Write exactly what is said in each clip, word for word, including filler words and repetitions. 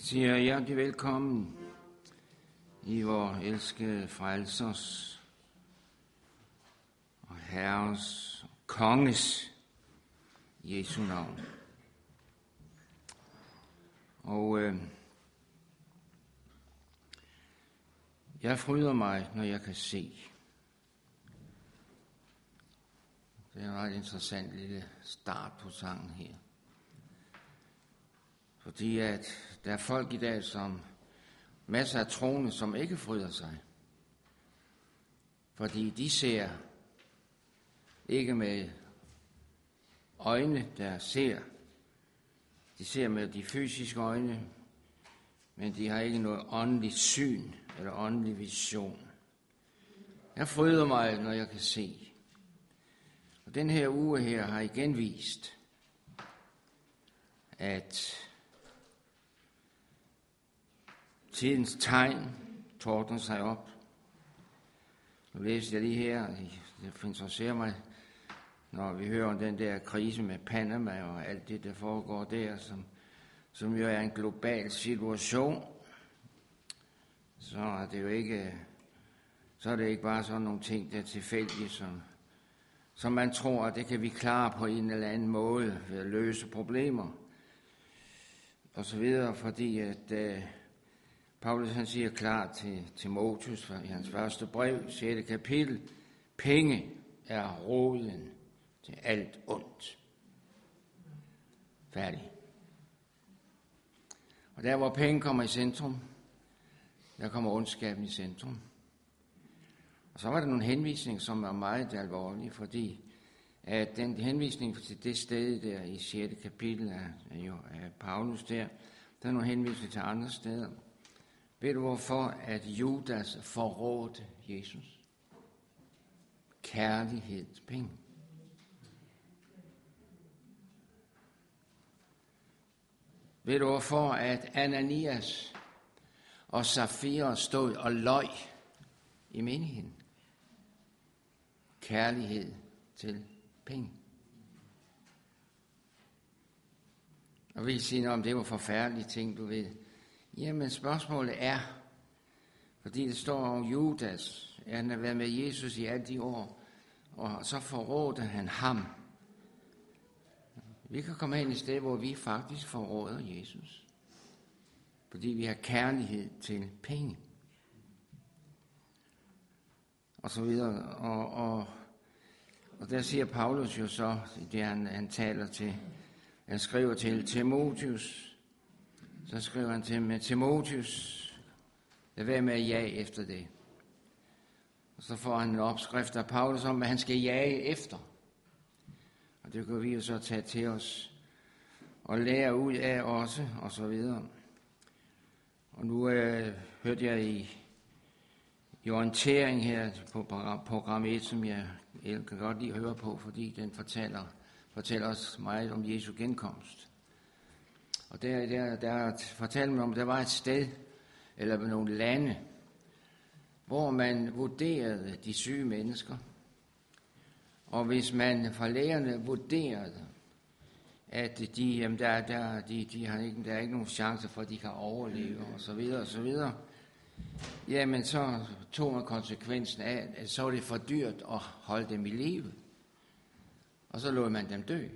siger hjertelig velkommen i vor elskede frelsers og Herres og Konges Jesu navn. Og øh, jeg fryder mig, når jeg kan se. Det er en ret interessant lille start på sangen her. Fordi at der er folk i dag, som masser af troende, som ikke fryder sig. Fordi de ser ikke med øjne, der ser. De ser med de fysiske øjne, men de har ikke noget åndeligt syn eller åndelig vision. Jeg fryder mig, når jeg kan se. Og den her uge her har igen vist, at tidens tegn tordner sig op. Nu læser jeg lige her, det interesserer mig, når vi hører om den der krise med Panama og alt det, der foregår der, som, som jo er en global situation, så er det jo ikke, så er det ikke bare sådan nogle ting, der er tilfældige, som, som man tror, at det kan vi klare på en eller anden måde ved at løse problemer og så videre, fordi at uh, Paulus han siger klart til Timotheus i hans første brev, sjette kapitel, penge er roden til alt ondt. Færdig. Og der hvor penge kommer i centrum, der kommer ondskaben i centrum. Og så var der nogle henvisninger, som er meget alvorlige, fordi at den henvisning til det sted der i sjette kapitel af, jo, af Paulus der, der er nogle henvisninger til andre steder. Ved du hvorfor, at Judas forrådte Jesus? Kærlighed til penge. Ved du hvorfor, at Ananias og Safira stod og løj i menigheden? Kærlighed til penge. Og vi siger, om det var forfærdelige ting, du ved. Jamen spørgsmålet er, fordi det står om Judas, at han har været med Jesus i alle de år, og så forrådte han ham. Vi kan komme hen i et sted, hvor vi faktisk forråder Jesus, fordi vi har kærlighed til penge. Og så videre. Og, og, og der siger Paulus jo så, det han, han taler til, han skriver til Timotheus, så skriver han til med Timotheus, lad være med at jage efter det. Og så får han en opskrift af Paulus om, hvad han skal jage efter. Og det kan vi jo så tage til os og lære ud af også, og så videre. Og nu øh, hørte jeg i, i orientering her på program et, som jeg, jeg kan godt lide at høre på, fordi den fortæller, fortæller os meget om Jesu genkomst. Og der, der, der fortalte man om, at der var et sted, eller nogle lande, hvor man vurderede de syge mennesker. Og hvis man fra lægerne vurderede, at de, jamen der, der, de, de har ikke, der er ikke nogen chance for, at de kan overleve, og så videre, og så videre, jamen så tog man konsekvensen af, at så var det for dyrt at holde dem i live. Og så lod man dem dø.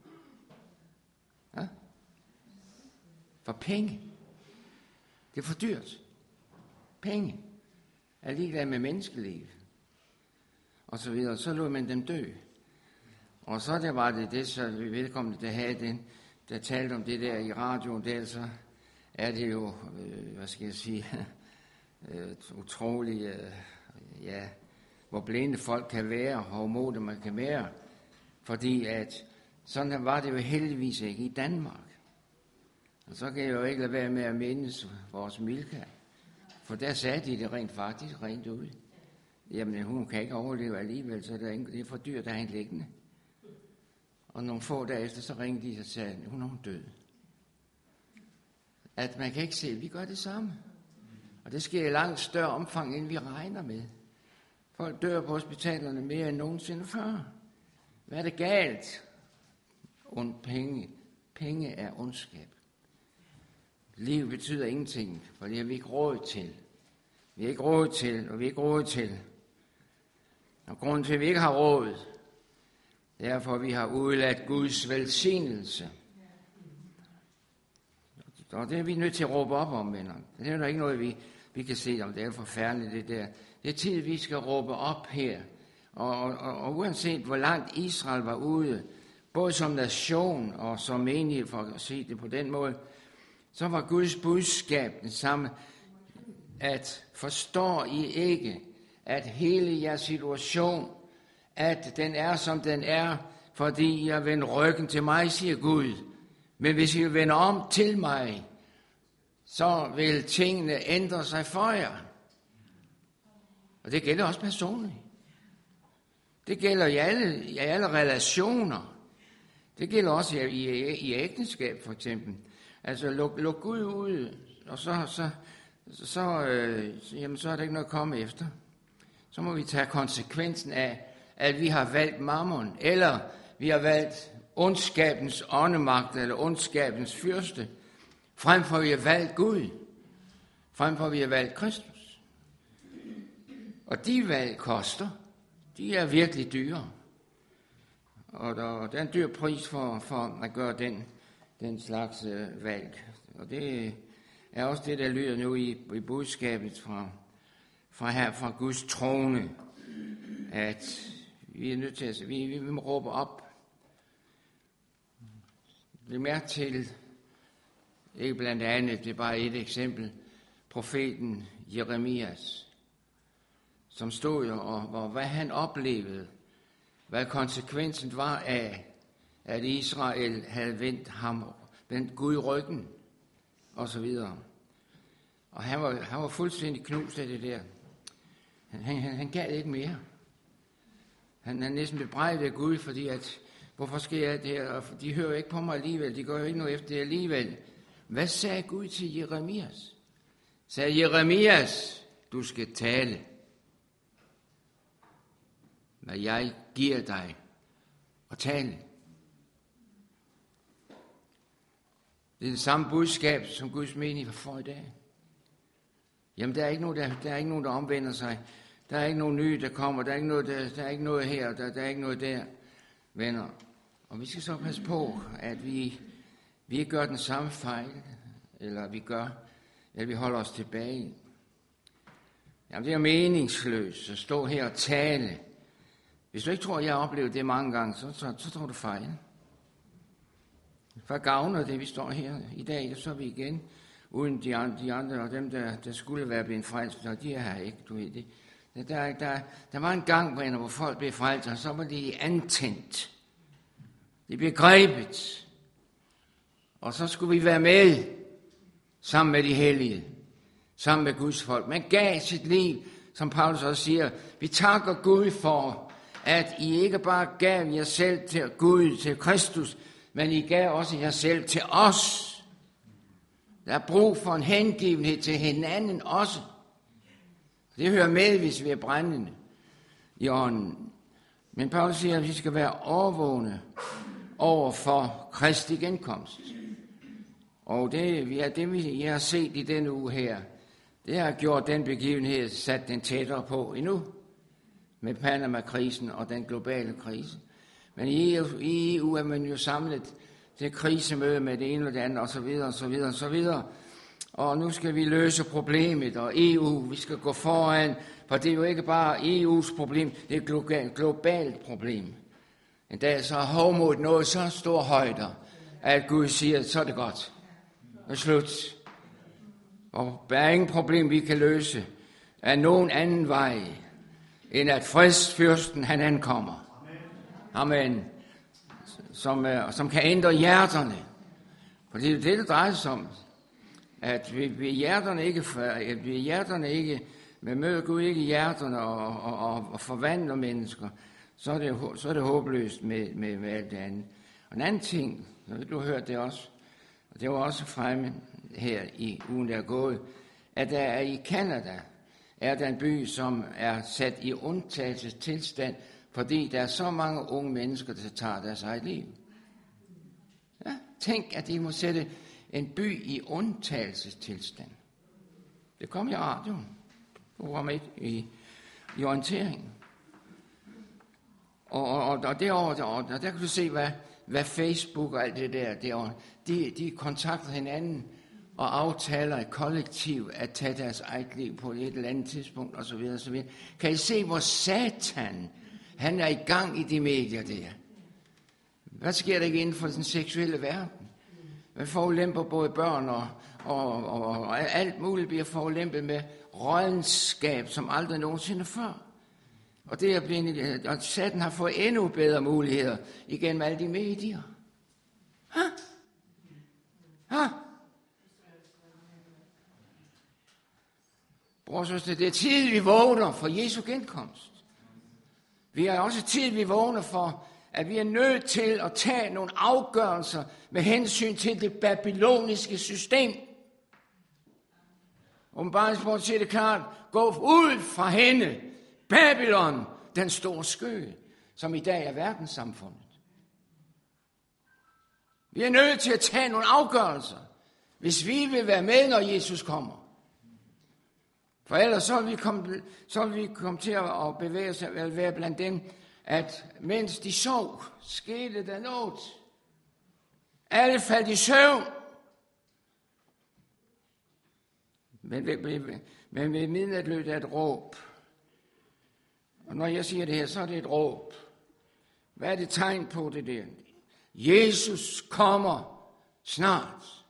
Ja? For penge. Det er for dyrt. Penge er ligeglad med menneskeliv. Og så videre. Så lod man dem dø. Og så der var det det, så vi velkomne, der havde den, der talte om det der i radioen, der så er det jo, øh, hvad skal jeg sige, øh, utroligt, øh, ja, hvor blinde folk kan være, og hvor modige man kan være. Fordi at sådan var det jo heldigvis ikke i Danmark. Og så kan jeg jo ikke lade være med at mindes vores Milka. For der sagde de det rent faktisk rent ud. Jamen hun kan ikke overleve alligevel, så det er for dyrt, der er hende liggende. Og nogle få dage efter, så ringede de og sagde, at hun er død. At man kan ikke se, at vi gør det samme. Og det sker i langt større omfang, end vi regner med. Folk dør på hospitalerne mere end nogensinde før. Hvad er det galt? Und penge. Penge er ondskab. Liv betyder ingenting, for det har vi ikke råd til. Vi har ikke råd til, og vi har ikke råd til. Og grunden til, at vi ikke har råd, det er, for vi har udladt Guds velsignelse. Og det er vi nødt til at råbe op om, venner. Det er der ikke noget, vi, vi kan se om. Det er forfærdeligt, det der. Det er tid, vi skal råbe op her. Og, og, og, og uanset hvor langt Israel var ude, både som nation og som menighed, for at sige det på den måde, så var Guds budskab den samme, at forstår I ikke, at hele jeres situation, at den er, som den er, fordi I har vendt ryggen til mig, siger Gud. Men hvis I vender om til mig, så vil tingene ændre sig for jer. Og det gælder også personligt. Det gælder i alle, i alle relationer. Det gælder også i, i, i ægteskab, for eksempel. Altså, luk, luk Gud ud, og så, så, så, øh, jamen, så er der ikke noget at komme efter. Så må vi tage konsekvensen af, at vi har valgt mammon, eller vi har valgt ondskabens åndemagt, eller ondskabens fyrste, frem for vi har valgt Gud, frem for vi har valgt Kristus. Og de valg koster, de er virkelig dyre. Og der, der er en dyr pris for, for at gøre den, den slags øh, valg. Og det er også det, der lyder nu i, i budskabet fra, fra her, fra Guds trone, at vi er nødt til at vi, vi må råbe op. Læg mærke til, ikke blandt andet, det er bare et eksempel, profeten Jeremias, som stod og, og hvad han oplevede, hvad konsekvensen var af, at Israel havde vendt ham, vendt Gud ryggen, og så videre. Og han var, han var fuldstændig knust af det der. Han, han, han gad ikke mere. Han, han næsten bebrejdede Gud, fordi at, hvorfor sker jeg det her? Og de hører jo ikke på mig alligevel, de går jo ikke noget efter det alligevel. Hvad sagde Gud til Jeremias? Sagde Jeremias, du skal tale, hvad jeg giver dig at tale. Det er det samme budskab, som Guds menighed får i dag. Jamen, der er ikke nogen, der, der, er ikke nogen, der omvender sig. Der er ikke nogen nye, der kommer. Der er ikke noget, der, der, er ikke noget her, der, der er ikke noget der, venner. Og vi skal så passe på, at vi, vi ikke gør den samme fejl, eller vi gør, at vi holder os tilbage. Jamen, det er meningsløst at stå her og tale. Hvis du ikke tror, at jeg har oplevet det mange gange, så, så, så tror du fejl. For gavner det, vi står her i dag, så er vi igen uden de andre, de andre og dem, der, der skulle være blevet frelst, og de er her ikke, du ved det. Der, der, der var en gang, hvor folk blev frelst, og så var de antændt. De blev grebet. Og så skulle vi være med, sammen med de hellige, sammen med Guds folk. Man gav sit liv, som Paulus også siger. Vi takker Gud for, at I ikke bare gav jer selv til Gud, til Kristus, men I gav også jer selv til os. Der er brug for en hengivenhed til hinanden også. Det hører med, hvis vi er brændende i ånden. Men Paulus siger, at vi skal være overvågne over for Kristi genkomst. Og det, ja, det vi har set i denne uge her, det har gjort den begivenhed, sat den tættere på endnu, med Panama-krisen og den globale krise. Men i E U, i E U er man jo samlet til krisemøde med det ene og det andet, og så videre, og så videre, og så videre. Og nu skal vi løse problemet, og E U, vi skal gå foran, for det er jo ikke bare E U's problem, det er et globalt problem. En dag så er hovmodet nået så stor højder, at Gud siger, så er det godt. Det er slut. Og der er ingen problem, vi kan løse af nogen anden vej, end at fredsfyrsten han ankommer. Amen. Som, som kan ændre hjerterne. For det er det, det drejer sig om. At vi, vi hjerterne ikke, at vi hjerterne ikke, vi møder Gud ikke i hjerterne og, og, og, og forvandler mennesker, så er det, så er det håbløst med, med, med alt det andet. Og en anden ting, du har hørt det også, og det var også fremme her i ugen, der er gået, at der er i Canada, er der en by, som er sat i undtagelsestilstand, fordi der er så mange unge mennesker, der tager deres eget liv. Ja, tænk, at de må sætte en by i undtagelsestilstand. Det kom i radioen. Du var med i, i orienteringen. Og, og, og derovre, og der kan du se, hvad, hvad Facebook og alt det der, derovre, de, de kontakter hinanden og aftaler et kollektiv at tage deres eget liv på et eller andet tidspunkt osv. osv. Kan I se, hvor Satan, han er i gang i de medier der? Hvad sker der ikke inden for den seksuelle verden? Man forulemper både børn og, og, og, og alt muligt bliver forulempet med rådenskab, som aldrig nogensinde før. Og det er blevet, og Satan har fået endnu bedre muligheder igennem alle de medier. Ha? Ha? Bror søster, det er tid, vi vågner for Jesu genkomst. Vi er også tid, vi vågner for, at vi er nødt til at tage nogle afgørelser med hensyn til det babyloniske system. Åbenbaringsbogen siger det klart, gå ud fra hende, Babylon, den store skø, som i dag er verdenssamfundet. Vi er nødt til at tage nogle afgørelser, hvis vi vil være med, når Jesus kommer. For ellers så vil vi komme, så vil vi komme til at bevæge os, at være blandt dem, at mens de sov, skete der noget. Alle faldt i søvn. Men ved, men ved midnat lød der et råb. Og når jeg siger det her, så er det et råb. Hvad er det tegn på det der? Jesus kommer snart.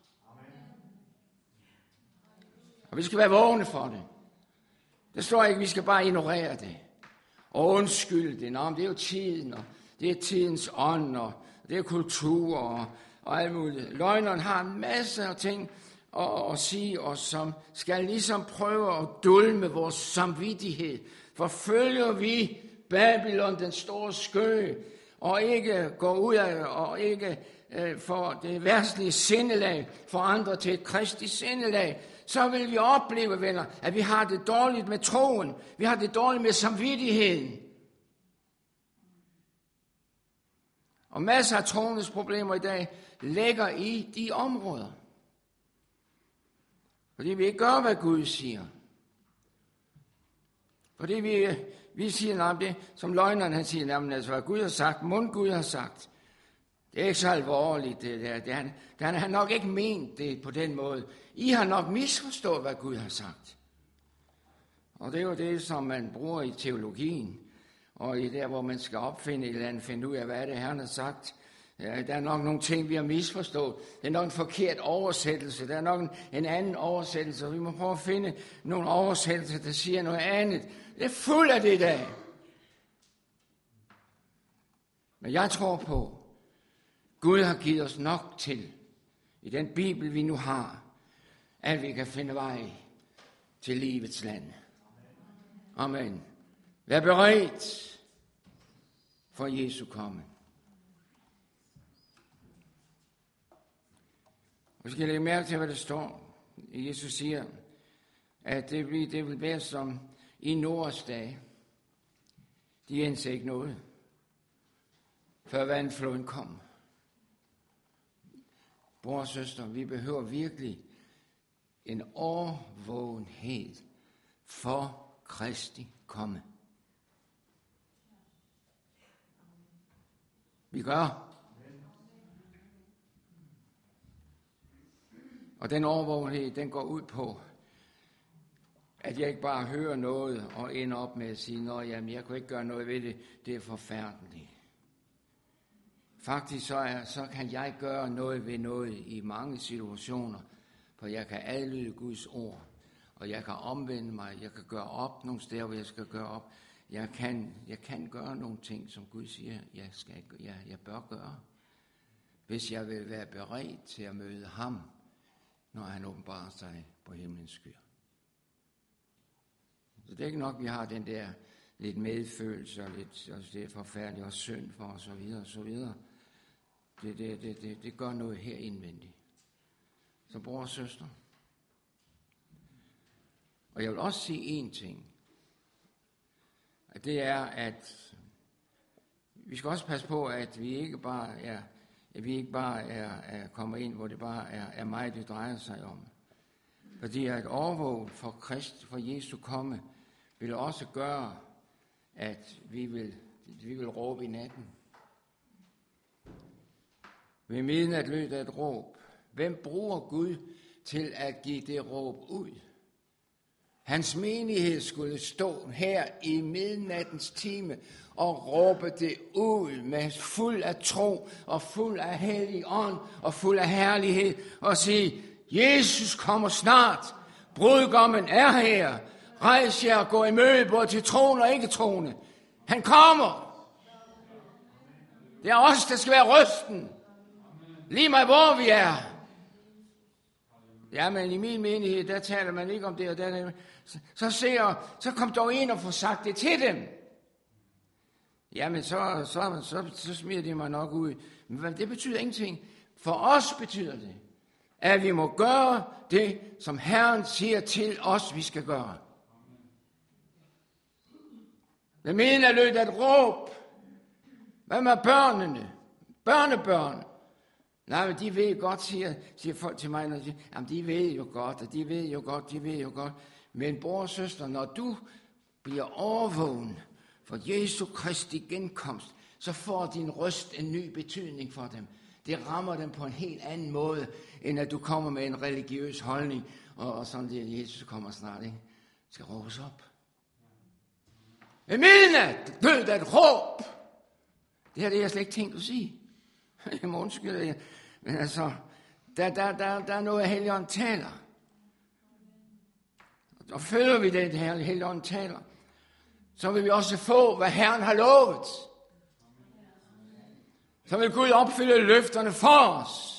Og vi skal være vågne for det. Det står ikke, at vi skal bare ignorere det. Og undskylde det. Nå, men det er jo tiden, og det er tidens ånd, og det er kultur, og, og alt muligt. Løgneren har en masse af ting at, at sige os, som skal ligesom prøve at dulme vores samvittighed. Forfølger vi Babylon, den store skø, og ikke går ud af, og ikke øh, får det verdslige sindelag forandret til et kristisk sindelag, så vil vi opleve, venner, at vi har det dårligt med troen. Vi har det dårligt med samvittigheden. Og masser af troens problemer i dag ligger i de områder. Fordi vi ikke gør, hvad Gud siger. Fordi vi, vi siger, nej, det, som løgneren han siger, jamen, altså, hvad Gud har sagt, mund Gud har sagt. Det er ikke så alvorligt, det der. Det, han, det, han har nok ikke ment det på den måde. I har nok misforstået, hvad Gud har sagt. Og det er jo det, som man bruger i teologien. Og i der, hvor man skal opfinde et eller andet, finde ud af, hvad det Herren har sagt. Ja, der er nok nogle ting, vi har misforstået. Det er nok en forkert oversættelse. Der er nok en, en anden oversættelse. Vi må prøve at finde nogle oversættelser, der siger noget andet. Det er fuld af det i dag. Men jeg tror på, Gud har givet os nok til, i den Bibel, vi nu har, at vi kan finde vej til livets land. Amen. Vær beredt for Jesu komme. Og skal lægge mærke til, hvad der står. Jesus siger, at det vil, det vil være som i Noahs dage. De indser ikke noget, før vandfloden kom. Bror og søster, vi behøver virkelig en årvågenhed for Kristi komme. Vi gør. Og den årvågenhed, den går ud på, at jeg ikke bare hører noget og ender op med at sige, nå jamen, jeg kan ikke gøre noget ved det, det er forfærdeligt. Faktisk så, er, så kan jeg gøre noget ved noget i mange situationer, for jeg kan adlyde Guds ord, og jeg kan omvende mig, jeg kan gøre op nogle steder, hvor jeg skal gøre op. Jeg kan, jeg kan gøre nogle ting, som Gud siger, jeg, skal, jeg, jeg bør gøre, hvis jeg vil være beredt til at møde ham, når han åbenbarer sig på himlens skyer. Så det er ikke nok, vi har den der lidt medfølelse, og lidt, altså det er forfærdeligt og synd for os, og så videre, og så videre. Det, det, det, det, det gør noget her indvendigt. Så bror og søster. Og jeg vil også sige én ting. At det er, at vi skal også passe på, at vi ikke bare er at vi ikke bare er, er kommer ind, hvor det bare er, er mig, det drejer sig om. Fordi at overvåge for Krist, for Jesu komme, vil også gøre, at vi vil, vi vil råbe i natten. Ved midnat lød der et råb. Hvem bruger Gud til at give det råb ud? Hans menighed skulle stå her i midnattens time og råbe det ud med fuld af tro og fuld af hellig ånd og fuld af herlighed og sige, Jesus kommer snart, brudgommen er her, rejs jer og gå i møde både til troende og ikke troende. Han kommer. Det er os, der skal være røsten. Lige meget hvor vi er. Ja, men i min menighed, der taler man ikke om det og der. Så, så ser, så kom dog ind og få sagt det til dem. Jamen, så, så, så, så smider de mig nok ud. Men det betyder ingenting. For os betyder det, at vi må gøre det, som Herren siger til os, vi skal gøre. Hvad mener lød at råb? Hvad med børnene? Børnebørn? Nej, men de ved godt, siger, siger folk til mig, når de siger, jamen de ved jo godt, og de ved jo godt, de ved jo godt. Men bror og søster, når du bliver overvågen for Jesu Kristi genkomst, så får din røst en ny betydning for dem. Det rammer dem på en helt anden måde, end at du kommer med en religiøs holdning, og, og sådan det, at Jesus kommer snart, ikke? Skal råbes op. Ved midnat lød der et råb. Det her det er jeg slet ikke tænkt at sige. Jeg må undskylde jer. Men altså, der, der, der, der er noget, Helligånden taler. Og følger vi det, her Helligånden taler, så vil vi også få, hvad Herren har lovet. Så vil Gud opfylde løfterne for os.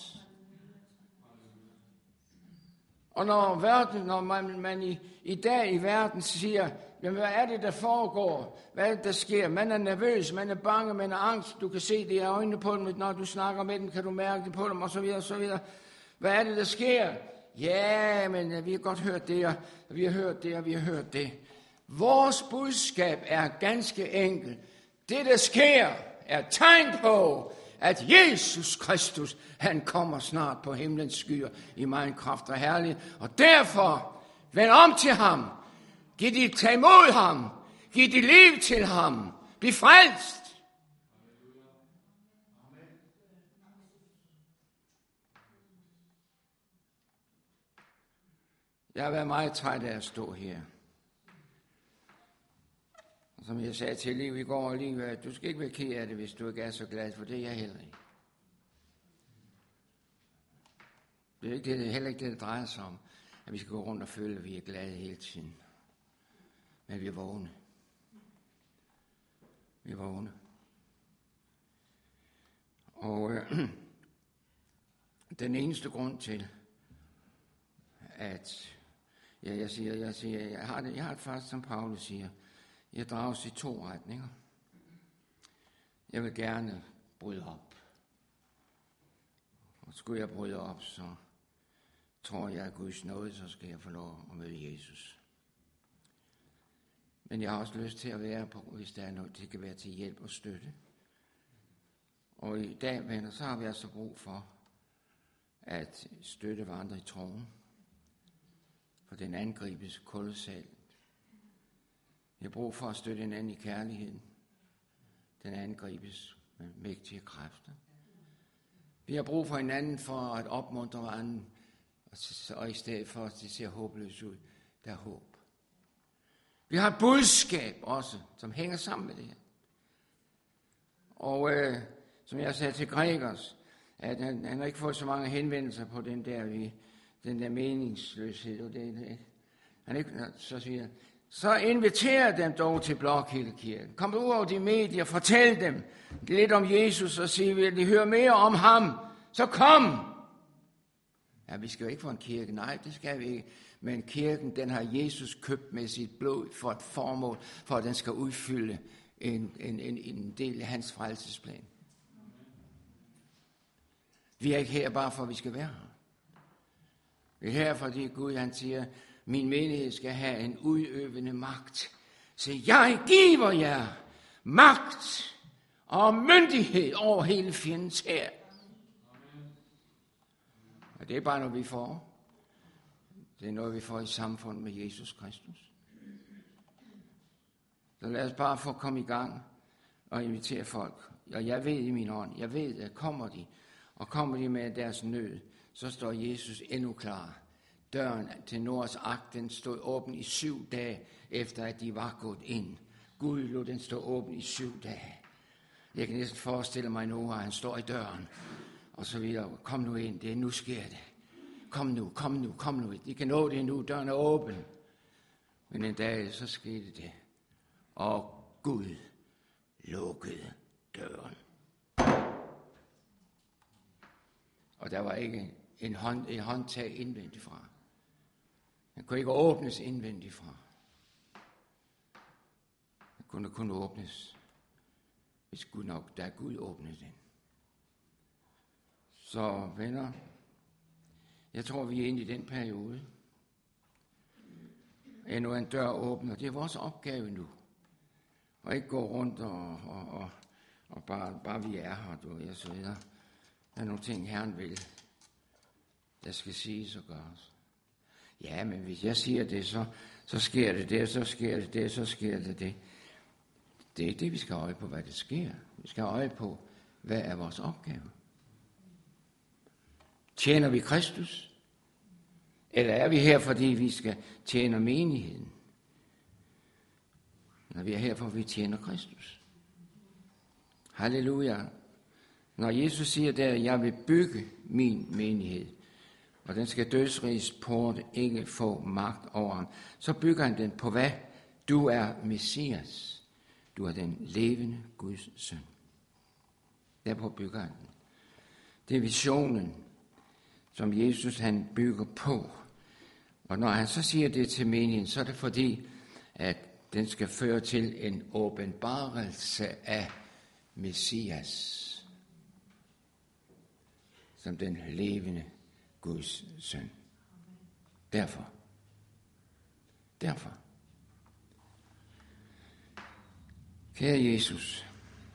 Og når, verden, når man, man i, i dag i verden siger, jamen, hvad er det, der foregår? Hvad er det, der sker? Man er nervøs, man er bange, man er angst. Du kan se det i øjnene på dem, når du snakker med dem, kan du mærke det på dem, og så videre, og så videre. Hvad er det, der sker? Ja, men vi har godt hørt det, og vi har hørt det, og vi har hørt det. Vores budskab er ganske enkelt. Det, der sker, er tegn på, at Jesus Kristus, han kommer snart på himlens skyer i megen kraft og herlighed. Og derfor, vend om til ham. Giv dit tag imod ham. Giv dit liv til ham. Bliv frelst. Jeg har været meget træt af at stå her. Og som jeg sagde til Liv i går, Liv, du skal ikke være ked af det, hvis du ikke er så glad, for det er jeg heller ikke. Det er, ikke det, det er heller ikke det, det drejer sig om, at vi skal gå rundt og føle, at vi er glade hele tiden. Men vi er vågne. Vi er vågne. Og øh, den eneste grund til, at ja, jeg siger, jeg siger, jeg har det, jeg har det faktisk, som Paulus siger, jeg drages i to retninger. Jeg vil gerne bryde op. Og skulle jeg bryde op, så tror jeg, at Guds nåde, så skal jeg få lov at møde Jesus. Men jeg har også lyst til at være på, hvis der er noget, det kan være til hjælp og støtte. Og i dag, venner, så har vi altså brug for at støtte hverandre i troen. For den angribes kolossalt. Vi har brug for at støtte hinanden i kærligheden. Den angribes med mægtige kræfter. Vi har brug for hinanden for at opmuntre hverandre, og i stedet for, at det ser håbløst ud, der er håb. Vi har et budskab også, som hænger sammen med det her. Og øh, som jeg sagde til Gregers, at han, han har ikke fået så mange henvendelser på den der, vi, den der meningsløshed. Og det, det. Han ikke, så siger han, så inviter dem dog til Blokhildekirken. Kom ud over de medier, fortæl dem lidt om Jesus og sig, vil de høre mere om ham, så kom. Ja, vi skal jo ikke få en kirke, nej, det skal vi ikke. Men kirken, den har Jesus købt med sit blod for et formål, for at den skal udfylde en, en, en, en del af hans frelsesplan. Vi er ikke her bare for, at vi skal være her. Vi er her, fordi Gud, han siger, min menighed skal have en udøvende magt. Så jeg giver jer magt og myndighed over hele fjendens hær. Og det er bare noget, vi får. Det er noget, vi får i samfund med Jesus Kristus. Så lad os bare få komme i gang og invitere folk. Og jeg ved i min ånd, jeg ved, at kommer de, og kommer de med deres nød, så står Jesus endnu klar. Døren til Noahs ark, den stod åben i syv dage, efter at de var gået ind. Gud lod den stå åben i syv dage. Jeg kan næsten forestille mig Noah, han står i døren, og så videre. Kom nu ind, det er nu sker det. Kom nu, kom nu, kom nu. De kan nå det nu, døren er åben. Men en dag, så skete det. Og Gud lukkede døren. Og der var ikke en, hånd, en håndtag indvendigt fra. Den kunne ikke åbnes indvendigt fra. Den kunne kun åbnes, hvis Gud nok, da Gud åbnede den. Så venner, jeg tror, vi er inde i den periode. Endnu en dør åbner. Det er vores opgave nu. Og ikke gå rundt og, og, og, og bare, bare vi er her, du og så videre. Der er nogle ting, Herren vil, der skal siges og gøres. Ja, men hvis jeg siger det, så, så sker det det, så sker det det, så sker det det. Det er ikke det, vi skal have øje på, hvad det sker. Vi skal have øje på, hvad er vores opgave. Tjener vi Kristus? Eller er vi her, fordi vi skal tjene menigheden? Når vi er her, for vi tjener Kristus. Halleluja. Når Jesus siger der, jeg vil bygge min menighed, og den skal dødsrigets port ikke få magt over ham, så bygger han den på hvad? Du er Messias. Du er den levende Guds søn. Derpå bygger han den. Det er visionen, som Jesus han bygger på. Og når han så siger det til menigheden, så er det fordi, at den skal føre til en åbenbarelse af Messias, som den levende Guds søn. Derfor. Derfor. Kære Jesus.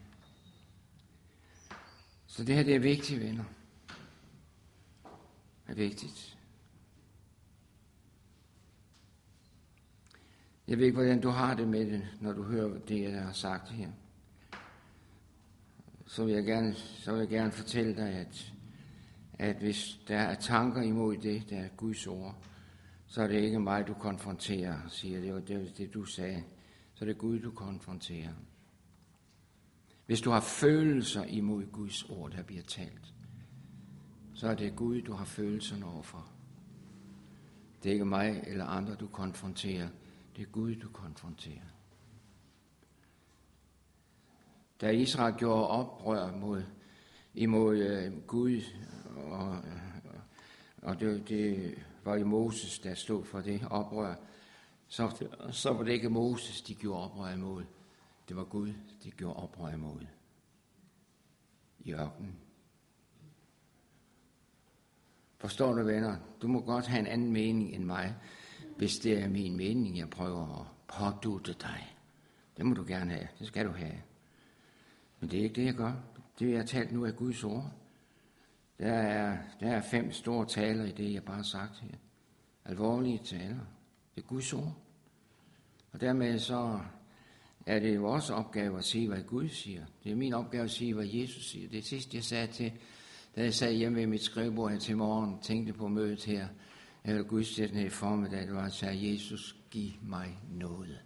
Så det her, det er vigtigt, venner. Det er vigtigt. Jeg ved ikke, hvordan du har det med det, når du hører det, jeg har sagt her. Så vil jeg gerne, så vil jeg gerne fortælle dig, at, at hvis der er tanker imod det, der er Guds ord, så er det ikke mig, du konfronterer, siger det, og det er det, du sagde. Så er det Gud, du konfronterer. Hvis du har følelser imod Guds ord, der bliver talt, så er det Gud, du har følelserne overfor. Det er ikke mig eller andre, du konfronterer. Det er Gud, du konfronterer. Da Israel gjorde oprør mod, imod uh, Gud, og, og det, det var jo Moses, der stod for det oprør, så, så var det ikke Moses, de gjorde oprør imod. Det var Gud, de gjorde oprør imod. I ørkenen. Forstår du, venner? Du må godt have en anden mening end mig, hvis det er min mening, jeg prøver at pådutte dig. Det må du gerne have. Det skal du have. Men det er ikke det, jeg gør. Det, jeg har talt nu, er Guds ord. Der er, der er fem store taler i det, jeg bare har sagt her. Alvorlige taler. Det er Guds ord. Og dermed så er det vores opgave at sige, hvad Gud siger. Det er min opgave at sige, hvad Jesus siger. Det sidste, jeg sagde til, da jeg sad hjemme ved mit skrivebord her til morgen, tænkte på mødet her, eller gudstjenesten her i formiddag, det var at sige, Jesus, giv mig noget.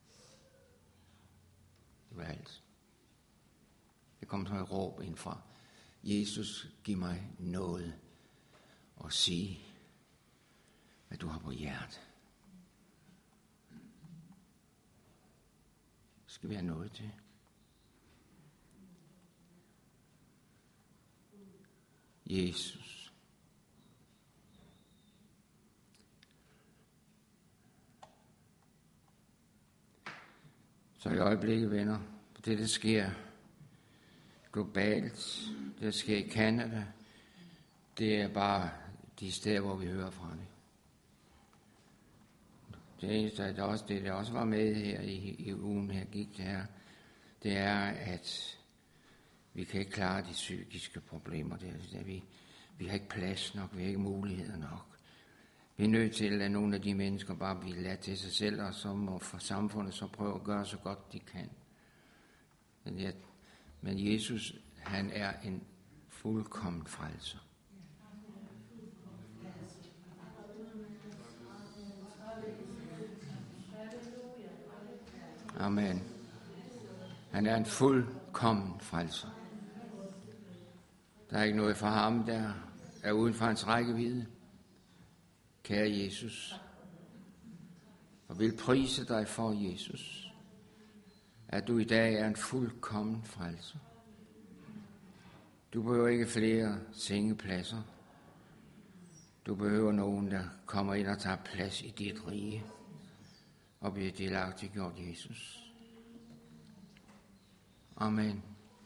Det var alt. Det kom så et råb ind fra. Jesus, giv mig noget. Og sige, hvad du har på hjertet. Skal vi have noget til? Jesus. Så i øjeblikket, venner, det der sker globalt, det der sker i Canada, det er bare de steder, hvor vi hører fra det. Det eneste, der også, det der også var med her i, i ugen her gik det her, det er, at vi kan ikke klare de psykiske problemer. Det er, det er vi, Vi har ikke plads nok, vi har ikke muligheder nok. Vi er nødt til at lade nogle af de mennesker bare blive ladt til sig selv, og så må for samfundet så prøve at gøre så godt de kan. Men, ja, men Jesus, han er en fuldkommen frelser. Amen. Han er en fuldkommen frelser. Der er ikke noget for ham, der er uden for hans rækkevidde. Kære Jesus, og vil prise dig for, Jesus, at du i dag er en fuldkommen frelser. Du behøver ikke flere sengepladser. Du behøver nogen, der kommer ind og tager plads i dit rige og bliver delagtiggjort, Jesus. Amen.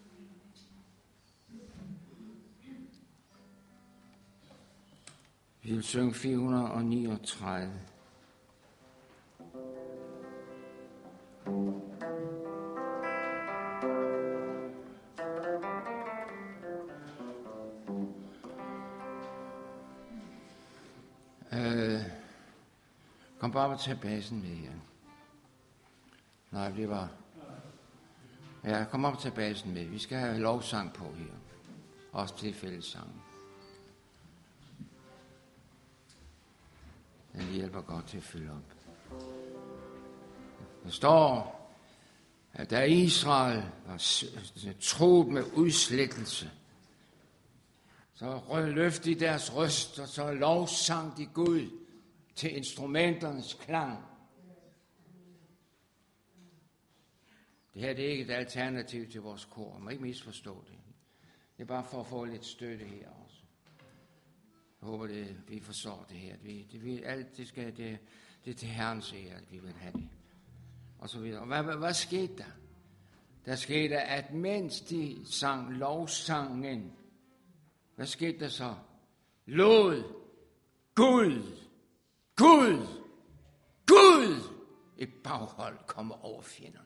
Vi vil synge fire hundrede og niogtredive. Øh, kom bare og tag bassen med her. Nej, det var... Ja, kom op og tag bassen med. Vi skal have lovsang på her. Også til fællessangen. Den hjælper godt til at fylde op. Der står, at da Israel var troet med udslettelse, så løftede de deres røst, og så lovsang de Gud til instrumenternes klang. Det her det er ikke et alternativ til vores kor. Man må ikke misforstå det. Det er bare for at få lidt støtte her også. Jeg håber, det, vi forstår det her. Vi, det, vi, alt det, skal, det, det er til Herrens ære, at vi vil have det. Og så videre. Og hvad, hvad, hvad skete der? Der skete, at mens de sang lovsangen, hvad skete der så? Lod Gud, Gud, Gud et baghold kommer over fjenderne.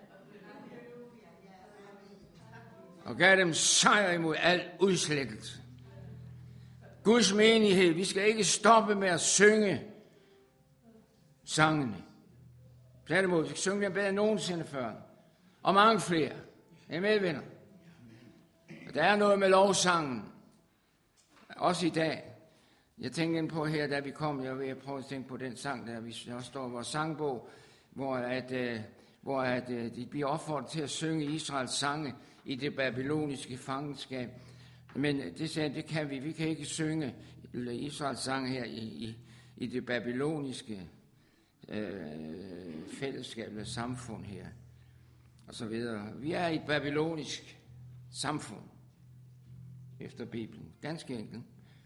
Og gav dem sejr imod al udslettelse. Guds menighed, vi skal ikke stoppe med at synge sangene. Tværtimod, vi skal synge dem bedre end nogensinde før. Og mange flere. Er I med, venner? Og der er noget med lovsangen. Også i dag. Jeg tænkte ind på her, da vi kom, jeg vil prøve at tænke på den sang, der vi også står i vores sangbog, hvor, at, uh, hvor at, uh, de bliver opfordret til at synge Israels sange i det babyloniske fangenskab. Men det sagde, det kan vi. Vi kan ikke synge Israels sang her i, i, i det babyloniske øh, fællesskab eller samfund her. Og så videre. Vi er i et babylonisk samfund efter Bibelen. Ganske enkelt.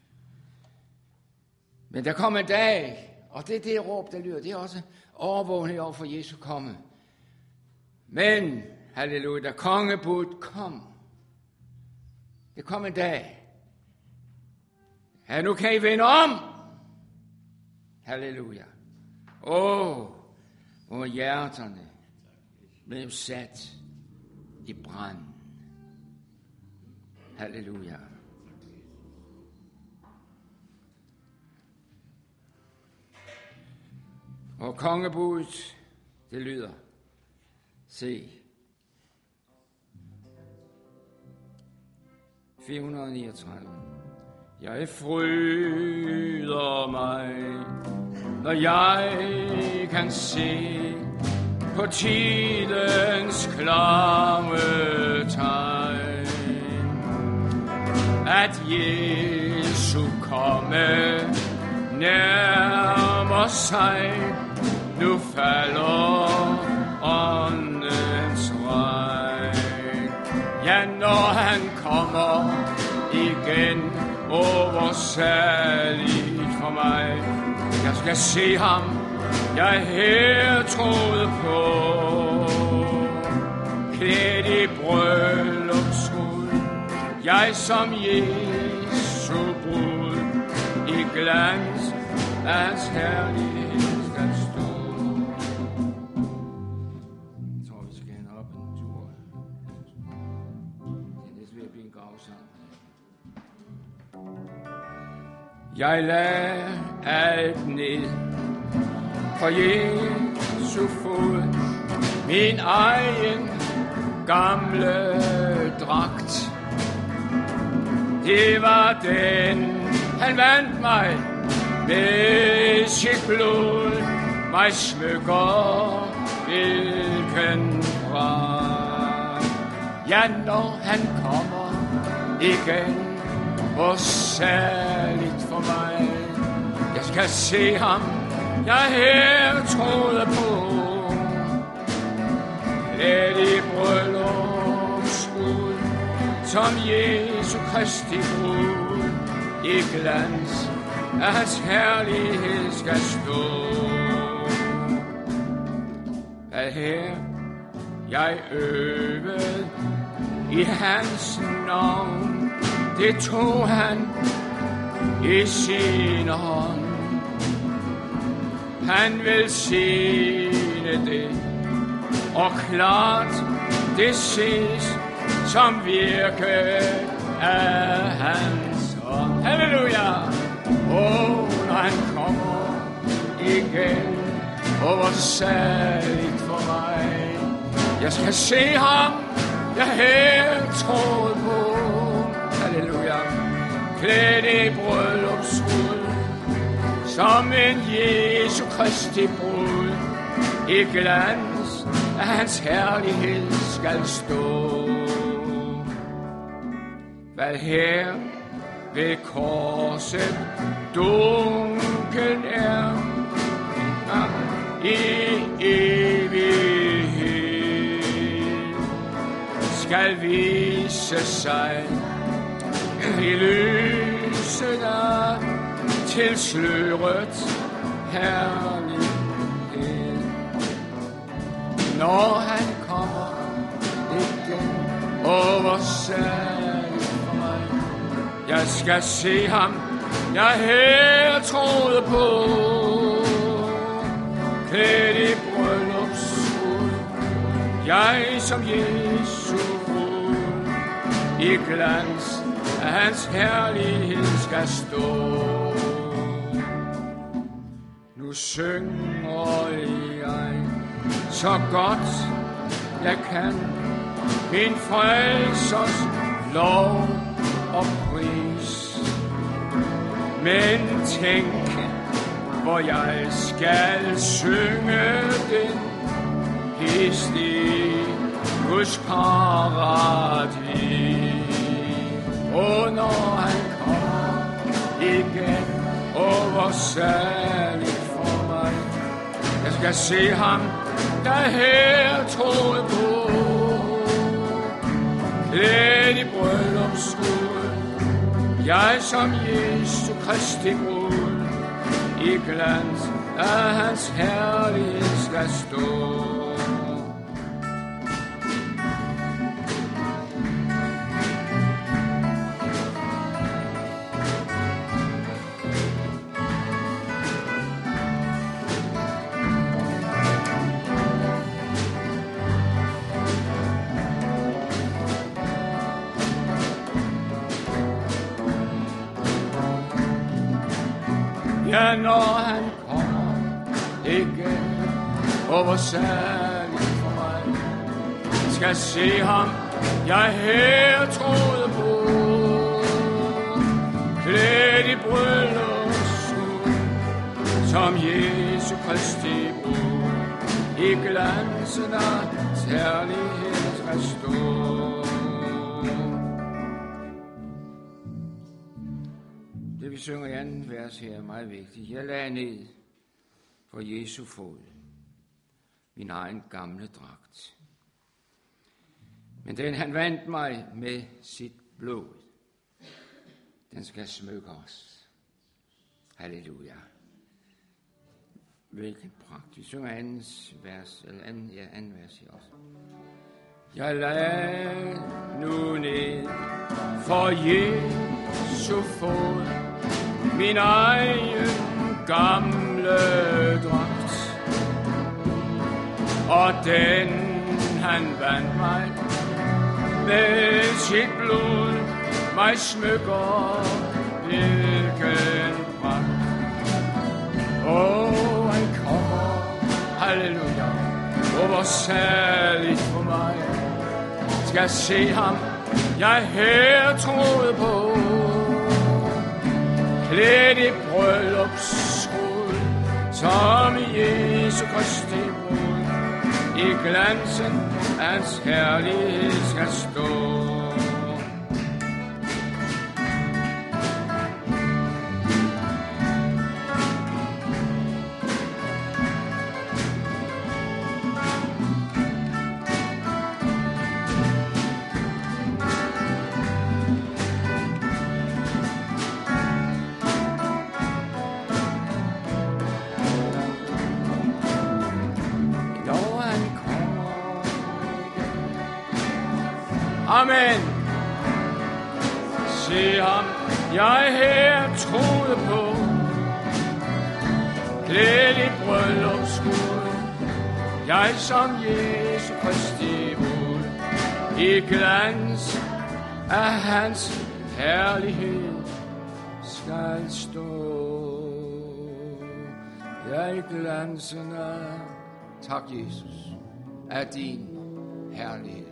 Men der kommer en dag, og det er det råb, der lyder. Det er også overvågning over for Jesu komme. Men, halleluja, da kongebuddet kom. Det kom en dag. Ja, nu kan I vende om. Halleluja. Åh, hvor hjerterne blev sat i brand. Halleluja. Og kongebuddet, det lyder. Se. fire hundrede og niogtredive. Jeg fryder mig, når jeg kan se på tidens klamme tegn, at Jesu komme nærmer sig. Nu falder åndens regn. Ja, når han kommer igen, åh, hvor særligt for mig. Jeg skal se ham, jeg her troede på, klædt i bryllupsrud, jeg som Jesu brud, i glans af hans herlighed skal stå. Jeg tror, vi skal hen op en tur. Det er næsten ved at blive en gravsang. Jeg lagde alt ned for Jesu fod, min egen gamle dragt. Det var den, han vandt mig med sit blod, mig smykker, hvilken pragt. Ja, når han kommer igen, hvor særligt for mig. Jeg skal se ham, jeg her troede på. Lad i bryllupsbrud, som Jesu Kristi brud, i glans af hans herlighed skal stå. Hvad her jeg øvede i hans navn, det tog han i sin hånd. Han velsigne det, og klart det ses som virke af hans ånd. Halleluja! Og når han kommer igen, og hvor særligt for mig. Jeg skal se ham, jeg her troede på. Halleluja! Klædt i bryllupsrud, som en Jesu Kristi brud, i glans af hans herlighed skal stå. Hvad her ved korset dunken er, i evighed skal vise sig i lyset af tilsløret herlighed. Når han kommer igen, og hvor særligt for mig. Jeg skal se ham, jeg her troede på. Klædt i bryllupsrud, jeg som Jesu brud, i glans af hans herlighed skal stå. Nu synger jeg så godt jeg kan min frelsers lov og pris. Men tænk, hvor jeg skal synge den hist i Guds paradis. Og når han kommer igen, og hvor særligt for mig. Jeg skal se ham, der her troede på. Klædt i bryllupsrud, jeg som Jesu Kristi brud, i glans af hans herlighed skal stå. Ja, når han kommer igen, og hvor særligt for mig. Skal se ham, jeg her troede på. Klædt i bryllupsrud, som Jesu Kristi brud, i glansen af herlighed skal stå. Det vi synger i anden vers her er meget vigtigt. Jeg lagde ned for Jesu fod min egen gamle dragt. Men den han vandt mig med sit blod, den skal smykke os. Halleluja. Hvilken pragt. Vi synger anden vers, eller anden, ja, anden vers her også. Jeg lagde nu ned for Jesu fod min egen gamle dragt, og den han vandt mig med sit blod, mig smykker hvilken Åh, han kommer, halleluja. Og hvor særligt for mig skal se ham, jeg her troede på. Klædt i bryllupsrod, som i Jesu Kristi brud, i glansen hans herlighed skal stå. Amen. Se ham, jeg her troede på, klædt i bryllupsrod, jeg som Jesu Kristi brud, i glans af hans herlighed skal stå. Jeg i glansen af, tak Jesus, af din herlighed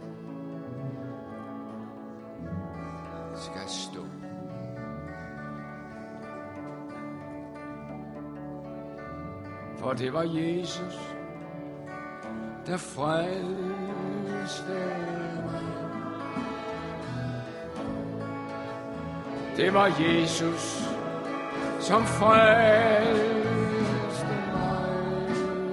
skal stå. For det var Jesus, der frelste mig. Det var Jesus, som frelste mig.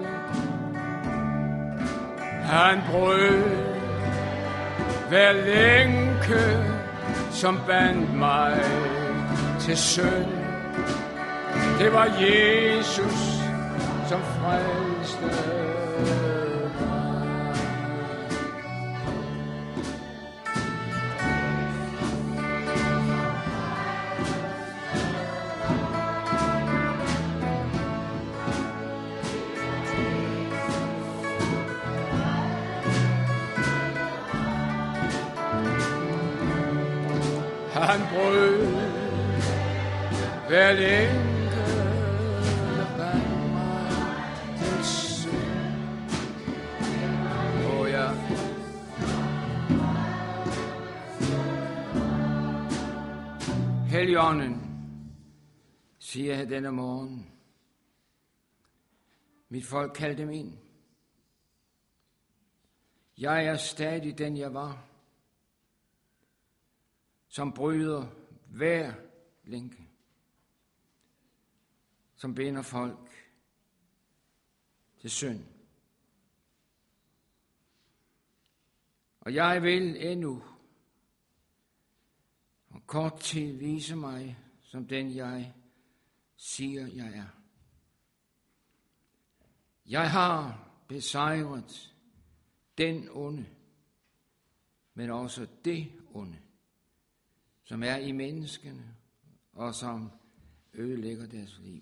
Han brød hver lænke, som bandt mig til synd. Det var Jesus, som frelste mig. Han brød hver lænke, der bandt mig til synd. Åh ja. Helligånden, siger jeg denne morgen. Mit folk kaldte dem ind. Jeg er stadig den, jeg var, som bryder hver lænke, som binder folk til synd. Og jeg vil endnu om kort tid vise mig som den, jeg siger, jeg er. Jeg har besejret den onde, men også det onde, som er i menneskene, og som ødelægger deres liv.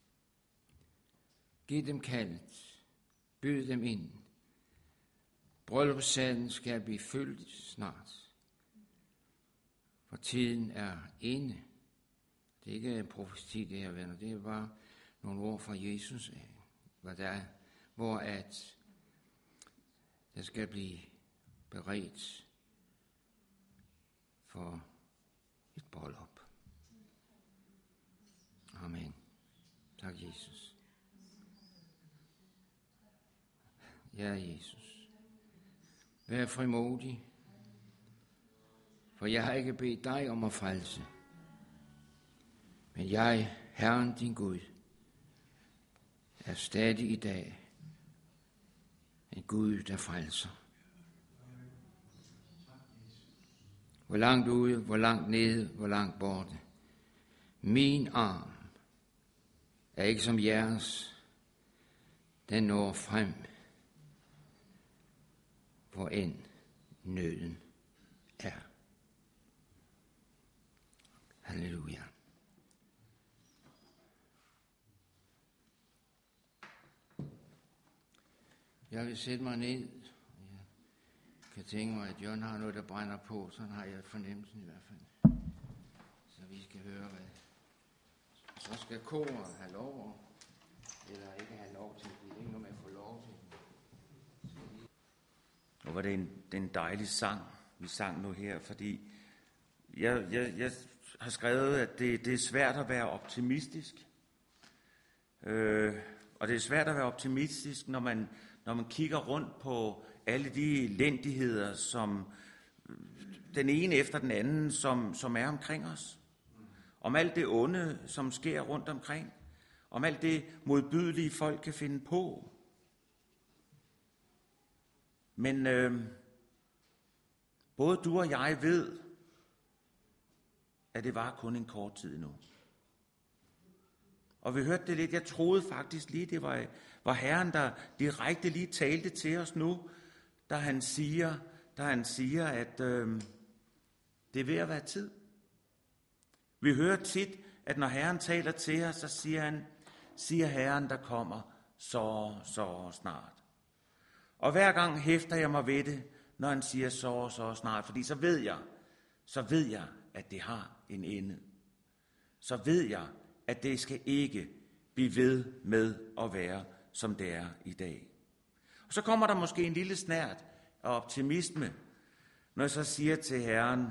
Giv dem kaldet, byd dem ind. Bryllupssalen skal blive fyldt snart, for tiden er inde. Det er ikke en profeti, det her venner, det er bare nogle ord fra Jesus af, hvor, der, hvor at der skal blive beredt for et bryllup. Amen. Tak, Jesus. Ja, Jesus. Vær frimodig, for jeg har ikke bedt dig om at frelse, men jeg, Herren din Gud, er stadig i dag en Gud, der frelser. Hvor langt ude, hvor langt nede, hvor langt borte. Min arm er ikke som jeres. Den når frem, hvor end nøden er. Halleluja. Jeg vil sætte mig ned. Jeg kan tænke mig, at Jørgen har noget, der brænder på. Sådan har jeg fornemmelsen i hvert fald. Så vi skal høre, hvad. Så skal koret have lov eller ikke have lov til. Det er ikke noget med at få lov til. Og var det en, det er en dejlig sang, vi sang nu her, fordi jeg, jeg, jeg har skrevet, at det, det er svært at være optimistisk. Øh, og det er svært at være optimistisk, når man, når man kigger rundt på alle de elendigheder, som den ene efter den anden, som, som er omkring os. Om alt det onde, som sker rundt omkring. Om alt det modbydelige, folk kan finde på. Men øh, både du og jeg ved, at det var kun en kort tid nu. Og vi hørte det lidt, jeg troede faktisk lige, det var, var Herren, der direkte lige talte til os nu, da han siger, da han siger at øh, det er ved at være tid. Vi hører tit, at når Herren taler til os, så siger han, siger Herren, der kommer så, så snart. Og hver gang hæfter jeg mig ved det, når han siger så, så snart, fordi så ved jeg, så ved jeg, at det har en ende. Så ved jeg, at det skal ikke blive ved med at være, som det er i dag. Og så kommer der måske en lille snert af optimisme, når jeg så siger til Herren,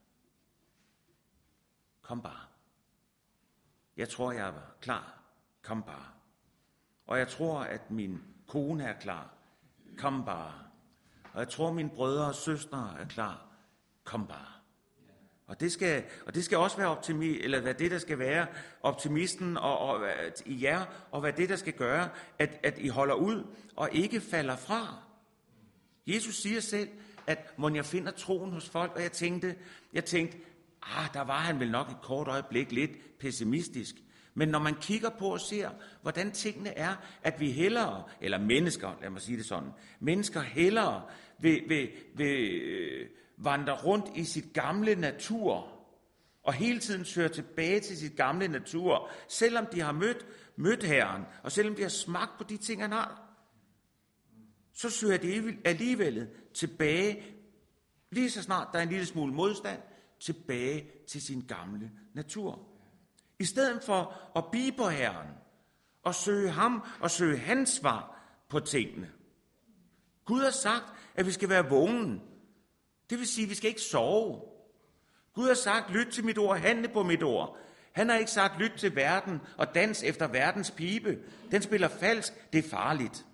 kom bare. Jeg tror, jeg er klar. Kom bare. Og jeg tror, at min kone er klar. Kom bare. Og jeg tror, mine brødre og søstre er klar. Kom bare. Og det skal, og det skal også være optimi, eller hvad det, der skal være optimisten og, og, i jer, og hvad det, der skal gøre, at, at I holder ud og ikke falder fra. Jesus siger selv, at må jeg finder troen hos folk, og jeg tænkte, jeg tænkte, ah, der var han vel nok et kort øjeblik lidt pessimistisk. Men når man kigger på og ser, hvordan tingene er, at vi hellere, eller mennesker, lad mig sige det sådan, mennesker hellere vil, vil, vil øh, vandre rundt i sit gamle natur, og hele tiden søger tilbage til sit gamle natur, selvom de har mødt, mødt Herren, og selvom de har smagt på de ting, han har, så søger de alligevel tilbage, lige så snart der er en lille smule modstand, tilbage til sin gamle natur. I stedet for at blive på Herren, og søge ham, og søge hans svar på tingene. Gud har sagt, at vi skal være vågen. Det vil sige, at vi skal ikke sove. Gud har sagt, lyt til mit ord, handle på mit ord. Han har ikke sagt, lyt til verden og dans efter verdens pibe. Den spiller falsk, det er farligt.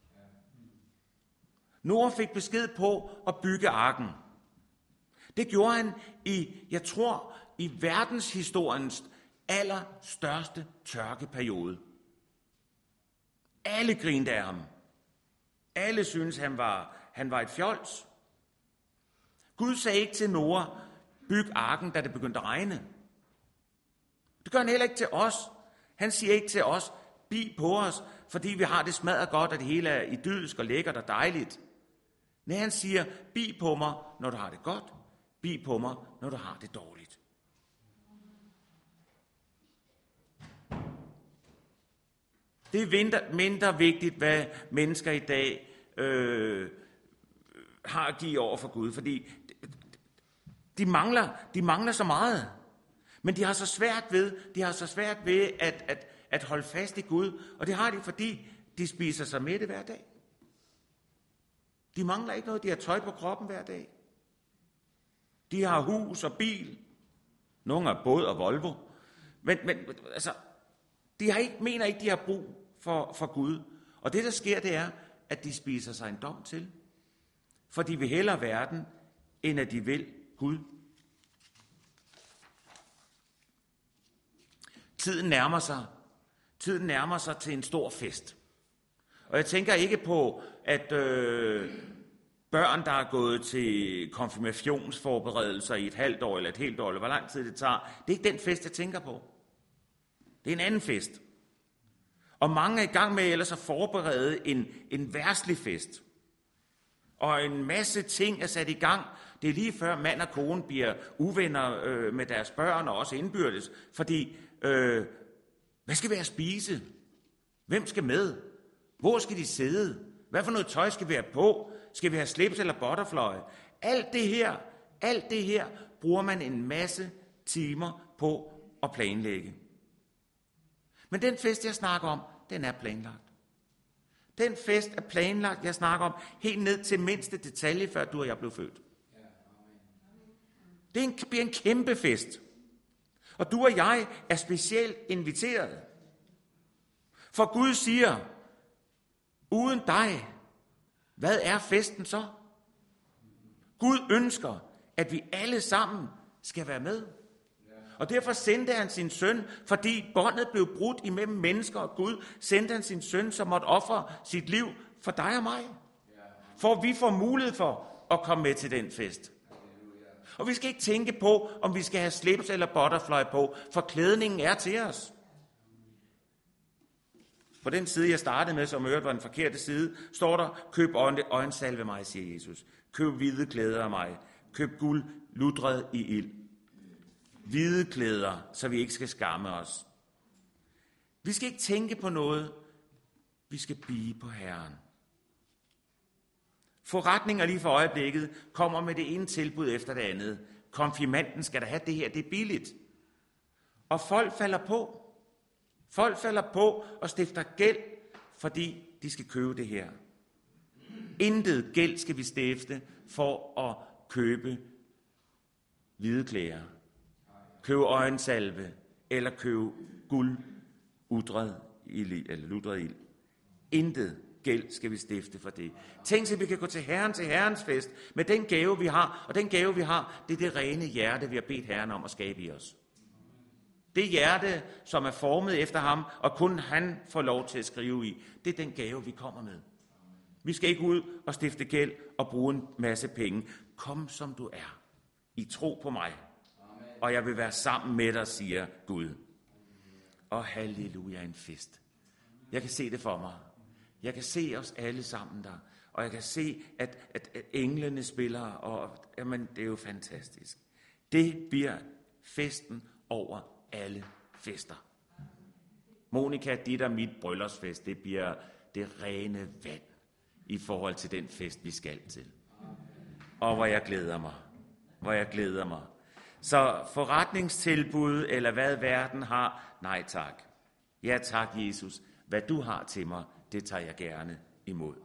Noah fik besked på at bygge arken. Det gjorde han i, jeg tror, i verdenshistoriens allerstørste tørkeperiode. Alle grinte af ham. Alle syntes, han var, han var et fjols. Gud sagde ikke til Noah, byg arken, da det begyndte at regne. Det gør han heller ikke til os. Han siger ikke til os, bi på os, fordi vi har det smadret godt, at det hele er idyllisk og lækkert og dejligt. Nej, han siger, bi på mig, når du har det godt. Bi på mig, når du har det dårligt. Det er mindre, mindre vigtigt, hvad mennesker i dag øh, har at give over for Gud, fordi de mangler, de mangler så meget. Men de har så svært ved, de har så svært ved at, at, at holde fast i Gud, og det har de, fordi de spiser sig mætte hver dag. De mangler ikke noget, de har tøj på kroppen hver dag. De har hus og bil. Nogle har båd og Volvo. Men, men altså, de har ikke, mener ikke, de har brug for, for Gud. Og det, der sker, det er, at de spiser sig en dom til. For de vil hellere verden, end at de vil Gud. Tiden nærmer sig. Tiden nærmer sig til en stor fest. Og jeg tænker ikke på, at øh, børn, der er gået til konfirmationsforberedelser i et halvt år eller et helt år, eller hvor lang tid det tager, det er ikke den fest, jeg tænker på. Det er en anden fest. Og mange er i gang med ellers at forberede en, en verdslig fest. Og en masse ting er sat i gang. Det er lige før mand og kone bliver uvenner øh, med deres børn og også indbyrdes. Fordi, øh, hvad skal vi have spise? Hvem skal med? Hvor skal de sidde? Hvad for noget tøj skal vi have på? Skal vi have slips eller butterfly? Alt det her, alt det her bruger man en masse timer på at planlægge. Men den fest, jeg snakker om, den er planlagt. Den fest er planlagt, jeg snakker om, helt ned til mindste detalje, før du og jeg blev født. Det er en, bliver en kæmpe fest. Og du og jeg er specielt inviteret. For Gud siger, uden dig, hvad er festen så? Gud ønsker, at vi alle sammen skal være med. Og derfor sendte han sin søn, fordi båndet blev brudt imellem mennesker og Gud, sendte han sin søn, som måtte ofre sit liv for dig og mig. For vi får mulighed for at komme med til den fest. Og vi skal ikke tænke på, om vi skal have slips eller butterfly på, for klædningen er til os. På den side, jeg startede med, som øvrigt var den forkerte side, står der, køb øjensalve af mig, siger Jesus. Køb hvide klæder af mig. Køb guld, lutret i ild. Hvide klæder, så vi ikke skal skamme os. Vi skal ikke tænke på noget. Vi skal blive på Herren. Forretninger lige for øjeblikket kommer med det ene tilbud efter det andet. Konfirmanden skal da have det her, det er billigt. Og folk falder på. Folk falder på og stifter gæld, fordi de skal købe det her. Intet gæld skal vi stifte for at købe hvide klæder, købe øjensalve eller købe guld, udret ild, eller lutret ild. Intet gæld skal vi stifte for det. Tænk sig, at vi kan gå til Herren til Herrens fest med den gave, vi har. Og den gave, vi har, det er det rene hjerte, vi har bedt Herren om at skabe i os. Det hjerte, som er formet efter ham, og kun han får lov til at skrive i, det er den gave, vi kommer med. Vi skal ikke ud og stifte gæld og bruge en masse penge. Kom som du er. I tro på mig. Og jeg vil være sammen med dig, siger Gud. Og halleluja, en fest. Jeg kan se det for mig. Jeg kan se os alle sammen der. Og jeg kan se, at, at, at englene spiller, og jamen, det er jo fantastisk. Det bliver festen over alle fester. Monika, dit og mit bryllupsfest, det bliver det rene vand i forhold til den fest, vi skal til. Og hvor jeg glæder mig. Hvor jeg glæder mig. Så forretningstilbud, eller hvad verden har, nej tak. Ja tak, Jesus. Hvad du har til mig, det tager jeg gerne imod.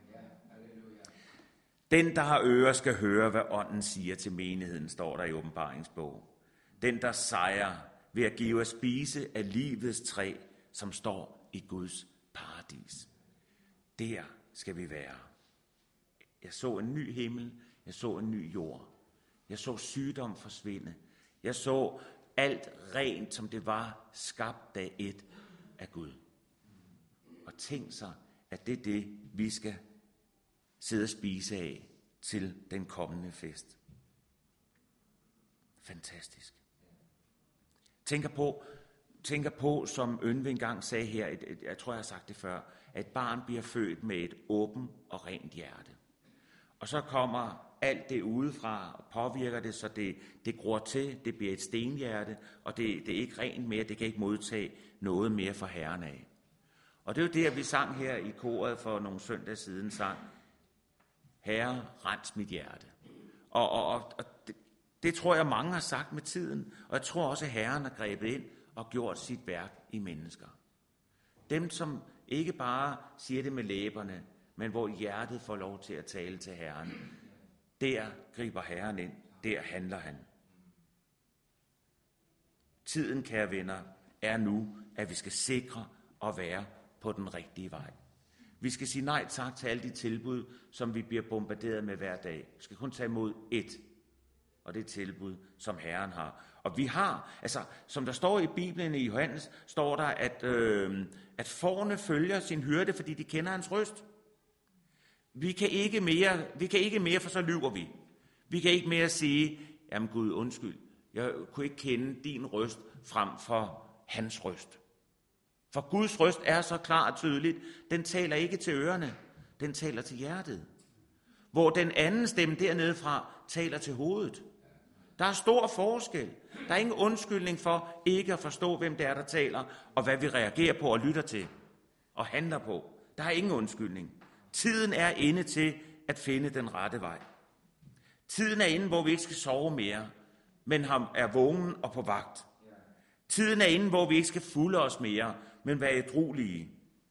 Den, der har ører, skal høre, hvad ånden siger til menigheden, står der i åbenbaringsbog. Den, der sejrer ved at give at spise af livets træ, som står i Guds paradis. Der skal vi være. Jeg så en ny himmel, jeg så en ny jord. Jeg så sygdom forsvinde. Jeg så alt rent, som det var, skabt dag et af Gud. Og tænk sig, at det er det, vi skal sidde og spise af til den kommende fest. Fantastisk. Tænker på, tænker på som Ønve engang sagde her, et, et, jeg tror, jeg har sagt det før, at et barn bliver født med et åbent og rent hjerte. Og så kommer alt det udefra og påvirker det, så det, det gror til, det bliver et stenhjerte, og det, det er ikke rent mere, det kan ikke modtage noget mere fra Herren af. Og det er jo det, at vi sang her i koret for nogle søndage siden, sang, Herre, rens mit hjerte. Og, og, og, og det, det tror jeg, mange har sagt med tiden, og jeg tror også, at Herren har grebet ind og gjort sit værk i mennesker. Dem, som ikke bare siger det med læberne, men hvor hjertet får lov til at tale til Herren. Der griber Herren ind, der handler han. Tiden, kære venner, er nu, at vi skal sikre at være på den rigtige vej. Vi skal sige nej tak til alle de tilbud, som vi bliver bombarderet med hver dag. Vi skal kun tage imod ét, og det er tilbud, som Herren har. Og vi har, altså som der står i Bibelen i Johannes, står der, at, øh, at fårene følger sin hyrde, fordi de kender hans røst. Vi kan ikke mere, vi kan ikke mere, for så lyver vi. Vi kan ikke mere sige, jamen Gud, undskyld, jeg kunne ikke kende din røst frem for hans røst. For Guds røst er så klar og tydeligt, den taler ikke til ørerne, den taler til hjertet. Hvor den anden stemme dernede fra taler til hovedet. Der er stor forskel. Der er ingen undskyldning for ikke at forstå, hvem det er, der taler, og hvad vi reagerer på og lytter til og handler på. Der er ingen undskyldning. Tiden er inde til at finde den rette vej. Tiden er inde, hvor vi ikke skal sove mere, men er vågen og på vagt. Tiden er inde, hvor vi ikke skal fulde os mere, men være ædruelige.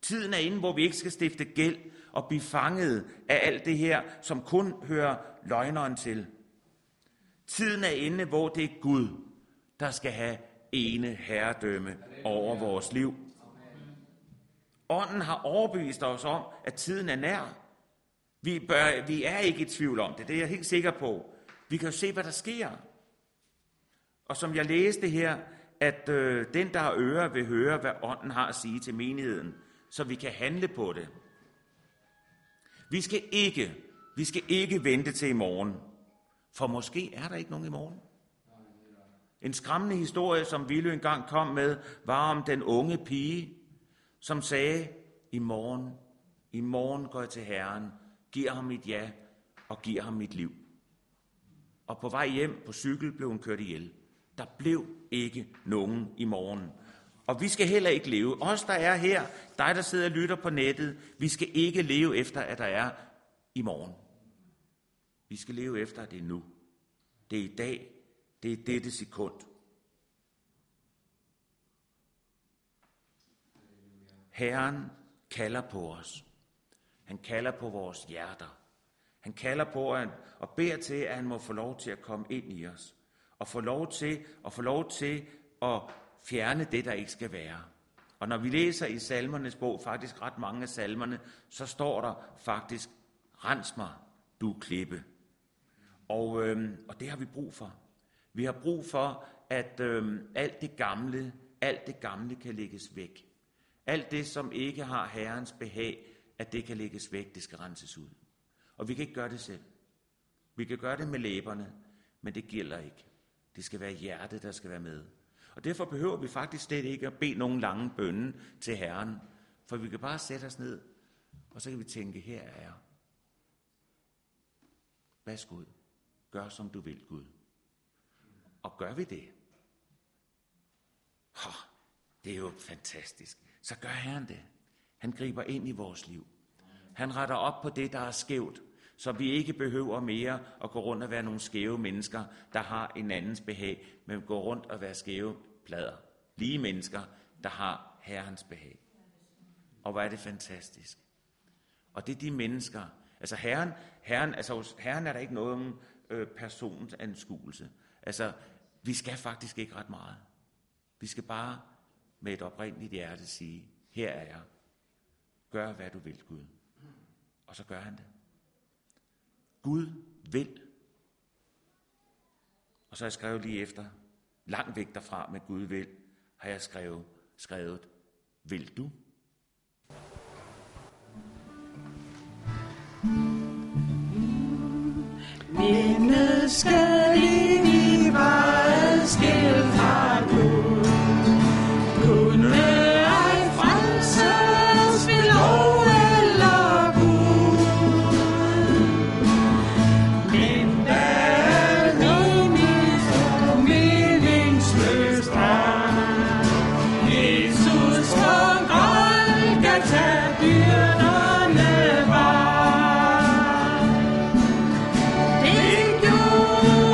Tiden er inde, hvor vi ikke skal stifte gæld og blive fanget af alt det her, som kun hører løgneren til. Tiden er inde, hvor det er Gud, der skal have ene herredømme over vores liv. Ånden har overbevist os om, at tiden er nær. Vi, bør, vi er ikke i tvivl om det, det er jeg helt sikker på. Vi kan jo se, hvad der sker. Og som jeg læste her, at øh, den, der har ører, vil høre, hvad ånden har at sige til menigheden, så vi kan handle på det. Vi skal ikke, vi skal ikke vente til i morgen, for måske er der ikke nogen i morgen. En skræmmende historie, som Ville engang kom med, var om den unge pige, som sagde, i morgen, i morgen går jeg til Herren, giver ham mit ja og giver ham mit liv. Og på vej hjem på cykel blev hun kørt ihjel. Der blev ikke nogen i morgen. Og vi skal heller ikke leve. Os, der er her, dig, der sidder og lytter på nettet, vi skal ikke leve efter, at der er i morgen. Vi skal leve efter, at det er nu. Det er i dag. Det er dette sekund. Herren kalder på os. Han kalder på vores hjerter. Han kalder på os og beder til, at han må få lov til at komme ind i os. Og få lov til, og få lov til at fjerne det, der ikke skal være. Og når vi læser i salmernes bog, faktisk ret mange af salmerne, så står der faktisk, rens mig, du klippe. Og, øhm, og det har vi brug for. Vi har brug for, at øhm, alt det gamle, alt det gamle kan lægges væk. Alt det, som ikke har Herrens behag, at det kan lægges væk, det skal renses ud. Og vi kan ikke gøre det selv. Vi kan gøre det med læberne, men det gælder ikke. Det skal være hjertet, der skal være med. Og derfor behøver vi faktisk slet ikke at bede nogen lange bønne til Herren. For vi kan bare sætte os ned, og så kan vi tænke, her er jeg. Værsgo, Gud. Gør som du vil, Gud. Og gør vi det, oh, det er jo fantastisk. Så gør Herren det. Han griber ind i vores liv. Han retter op på det, der er skævt, så vi ikke behøver mere at gå rundt og være nogle skæve mennesker, der har en andens behag, men gå rundt og være skæve plader. Lige mennesker, der har Herrens behag. Og hvor er det fantastisk. Og det er de mennesker, altså Herren, Herren, altså Herren er der ikke nogen øh, persons anskuelse. Altså, vi skal faktisk ikke ret meget. Vi skal bare med et oprindeligt hjerte sige, her er jeg. Gør, hvad du vil, Gud. Og så gør han det. Gud vil. Og så har jeg skrevet lige efter, langt væk derfra med Gud vil, har jeg skrevet, skrevet vil du? Mindet skal ikke være adskilt fra Gud. Kunne ej frelses ved lov eller Gud. Men der er mening og meningsløst drag. Jesus på Golgata byrderne var. Det gjorde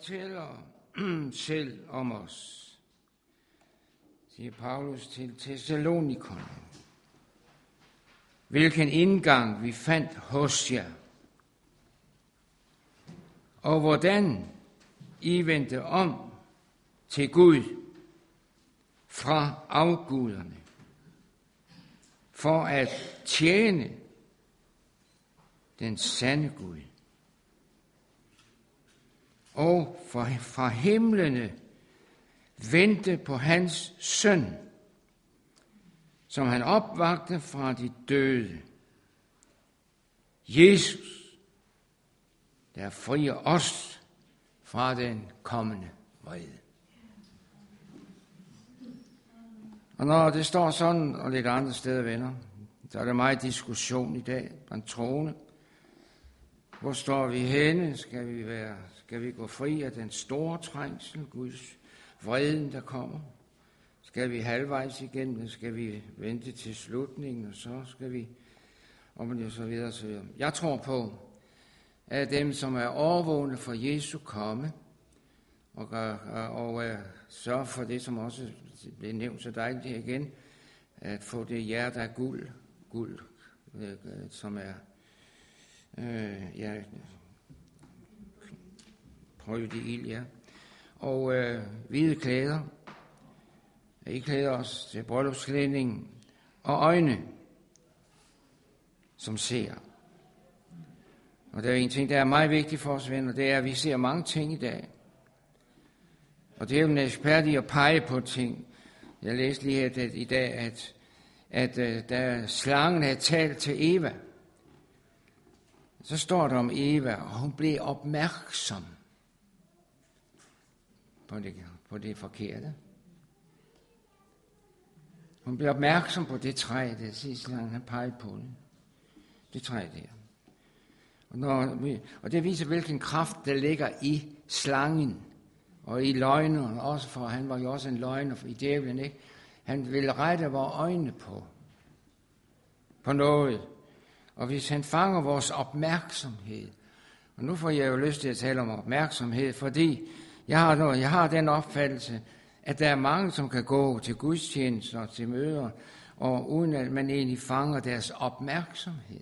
fortæller selv om os, siger Paulus til Thessalonikerne, hvilken indgang vi fandt hos jer, og hvordan I vendte om til Gud fra afguderne, for at tjene den sande Gud. Og fra himlene vente på hans søn, som han opvagte fra de døde. Jesus, der frier os fra den kommende vrede. Og når det står sådan, og lidt andre steder, venner, så er der meget diskussion i dag blandt troende. Hvor står vi henne? Skal vi, være, skal vi gå fri af den store trængsel, Guds vreden, der kommer? Skal vi halvvejs igennem? Skal vi vente til slutningen, og så skal vi, og så videre, så videre. Jeg tror på, at dem, som er overvågne for Jesu komme, og, og, og uh, sørge for det, som også blev nævnt så dejligt her igen, at få det hjerte af guld, guld, uh, som er Uh, ja, prøv det ild, ja. Og uh, hvide klæder. I klæder os til bryllupsklædning og øjne, som ser. Og der er en ting, der er meget vigtigt for os, venner, det er, at vi ser mange ting i dag. Og det er jo en ekspert i at pege på ting. Jeg læste lige at, at, i dag, at, at uh, da slangen havde talt til Eva, så står der om Eva, og hun blev opmærksom på det, på det forkerte. Hun blev opmærksom på det træ, der sidste gang han pegede på det. Det træ der. Og, når vi, og det viser, hvilken kraft der ligger i slangen og i løgneren, også for han var jo også en løgner i djævlen, ikke? Han ville rette vores øjne på, på noget. Og hvis han fanger vores opmærksomhed, og nu får jeg jo lyst til at tale om opmærksomhed, fordi jeg har, noget, jeg har den opfattelse, at der er mange, som kan gå til gudstjenester og til møder, og uden at man egentlig fanger deres opmærksomhed.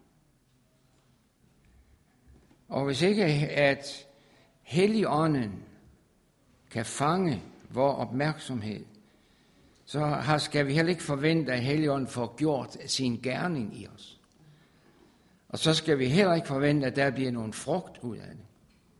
Og hvis ikke at Helligånden kan fange vores opmærksomhed, så skal vi heller ikke forvente, at Helligånden får gjort sin gerning i os. Og så skal vi heller ikke forvente, at der bliver nogen frugt ud af det.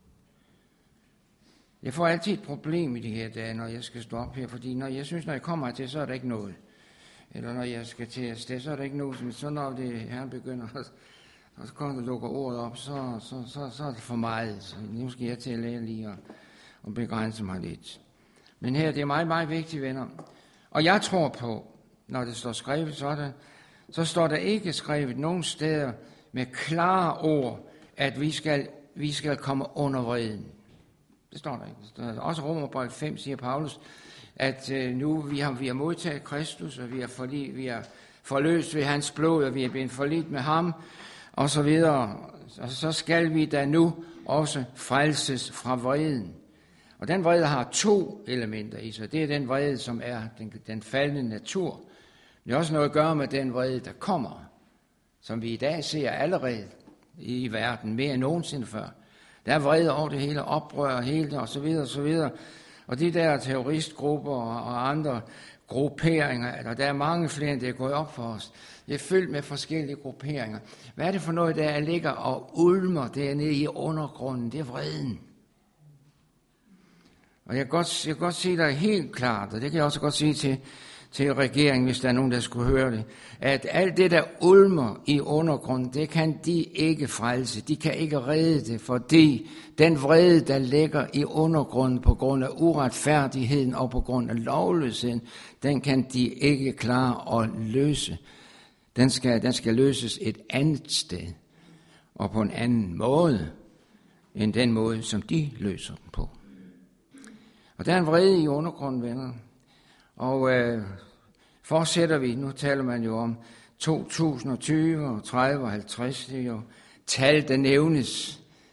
Jeg får altid et problem i de her dage, når jeg skal stå op her, fordi når jeg synes, når jeg kommer til, så er der ikke noget. Eller når jeg skal til at sted, så er der ikke noget. Men så når det her begynder, og så kommer der lukker ordet op, så, så, så, så er det for meget. Så nu skal jeg til at lære lige at, at begrænse mig lidt. Men her, det er meget, meget vigtigt, venner. Og jeg tror på, når det står skrevet sådan, så står der ikke skrevet nogen steder med klare ord, at vi skal, vi skal komme under vreden. Det står der ikke. Der er også Romerbrevet fem, siger Paulus, at øh, nu vi har, vi har modtaget Kristus, og vi er, forli, vi er forløst ved hans blod, og vi er blevet forlidt med ham, og så videre. Og så skal vi da nu også frelses fra vreden. Og den vrede har to elementer i sig. Det er den vrede, som er den, den faldende natur. Det har også noget at gøre med den vrede, der kommer, som vi i dag ser allerede i verden, mere end nogensinde før. Der er vrede over det hele, oprør hele det, og så videre, og så videre. Og de der terroristgrupper og andre grupperinger, og der er mange flere, end det er gået op for os. Det er fyldt med forskellige grupperinger. Hvad er det for noget, der ligger og ulmer dernede i undergrunden? Det er vreden. Og jeg kan godt, jeg kan godt sige dig helt klart, og det kan jeg også godt sige til, til regeringen, hvis der er nogen, der skulle høre det, at alt det, der ulmer i undergrunden, det kan de ikke frelse. De kan ikke redde det, fordi den vrede, der ligger i undergrunden på grund af uretfærdigheden og på grund af lovløsheden, den kan de ikke klare at løse. Den skal, den skal løses et andet sted, og på en anden måde, end den måde, som de løser den på. Og der er en vrede i undergrunden, venner. Og øh, fortsætter vi, nu taler man jo om to tusind og tyve og tredive og halvtreds, det er jo tal, der nævnes.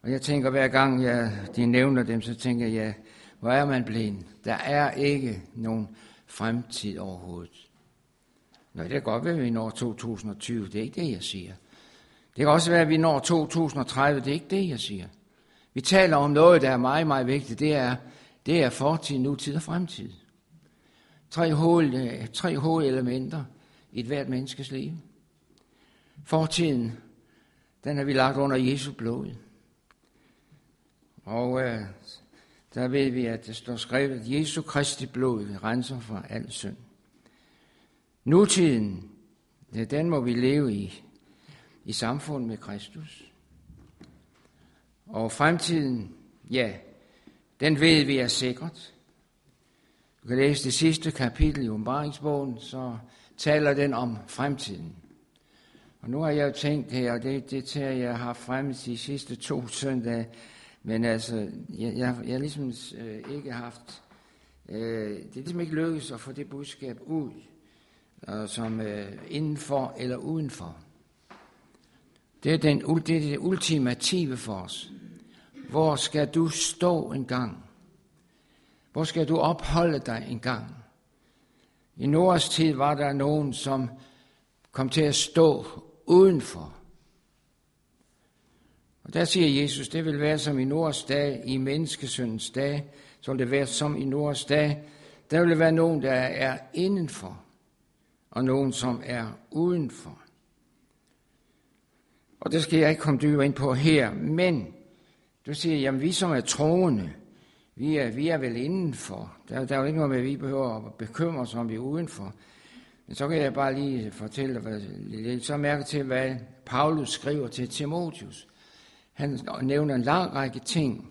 Og jeg tænker, hver gang jeg, de nævner dem, så tænker jeg, hvor er man blind? Der er ikke nogen fremtid overhovedet. Nå, det kan godt være, at vi når to tusind og tyve, det er ikke det, jeg siger. Det kan også være, at vi når to tusind og tredive, det er ikke det, jeg siger. Vi taler om noget, der er meget, meget vigtigt. Det er, det er fortid, nutid og fremtid. Tre, hoved, tre hovedelementer i et hvert menneskes liv. Fortiden, den har vi lagt under Jesu blod. Og øh, der ved vi, at det står skrevet, at Jesu Kristi blod renser fra al synd. Nutiden, det, den må vi leve i, i samfund med Kristus. Og fremtiden, ja, den ved vi er sikkert. Du kan læse det sidste kapitel i Åbenbaringsbogen, så taler den om fremtiden. Og nu har jeg jo tænkt her, og det, det tager jeg har fremme de sidste to søndage, men altså, jeg, jeg, jeg har ligesom øh, ikke haft, øh, det er ligesom ikke lykkedes at få det budskab ud, øh, som øh, indenfor eller udenfor. Det er, den, det er det ultimative for os. Hvor skal du stå en gang? Hvor skal du opholde dig en gang? I Noahs tid var der nogen, som kom til at stå udenfor. Og der siger Jesus, det vil være som i Noahs dag, i menneskesyndens dag, så vil det være som i Noahs dag. Der vil være nogen, der er indenfor, og nogen, som er udenfor. Og det skal jeg ikke komme dybere ind på her, men du siger, jamen vi som er troende, vi er, vi er vel indenfor. Der, der er jo ikke noget med, at vi behøver at bekymre os om, vi er udenfor. Men så kan jeg bare lige fortælle dig, så mærke til, hvad Paulus skriver til Timotheus. Han nævner en lang række ting.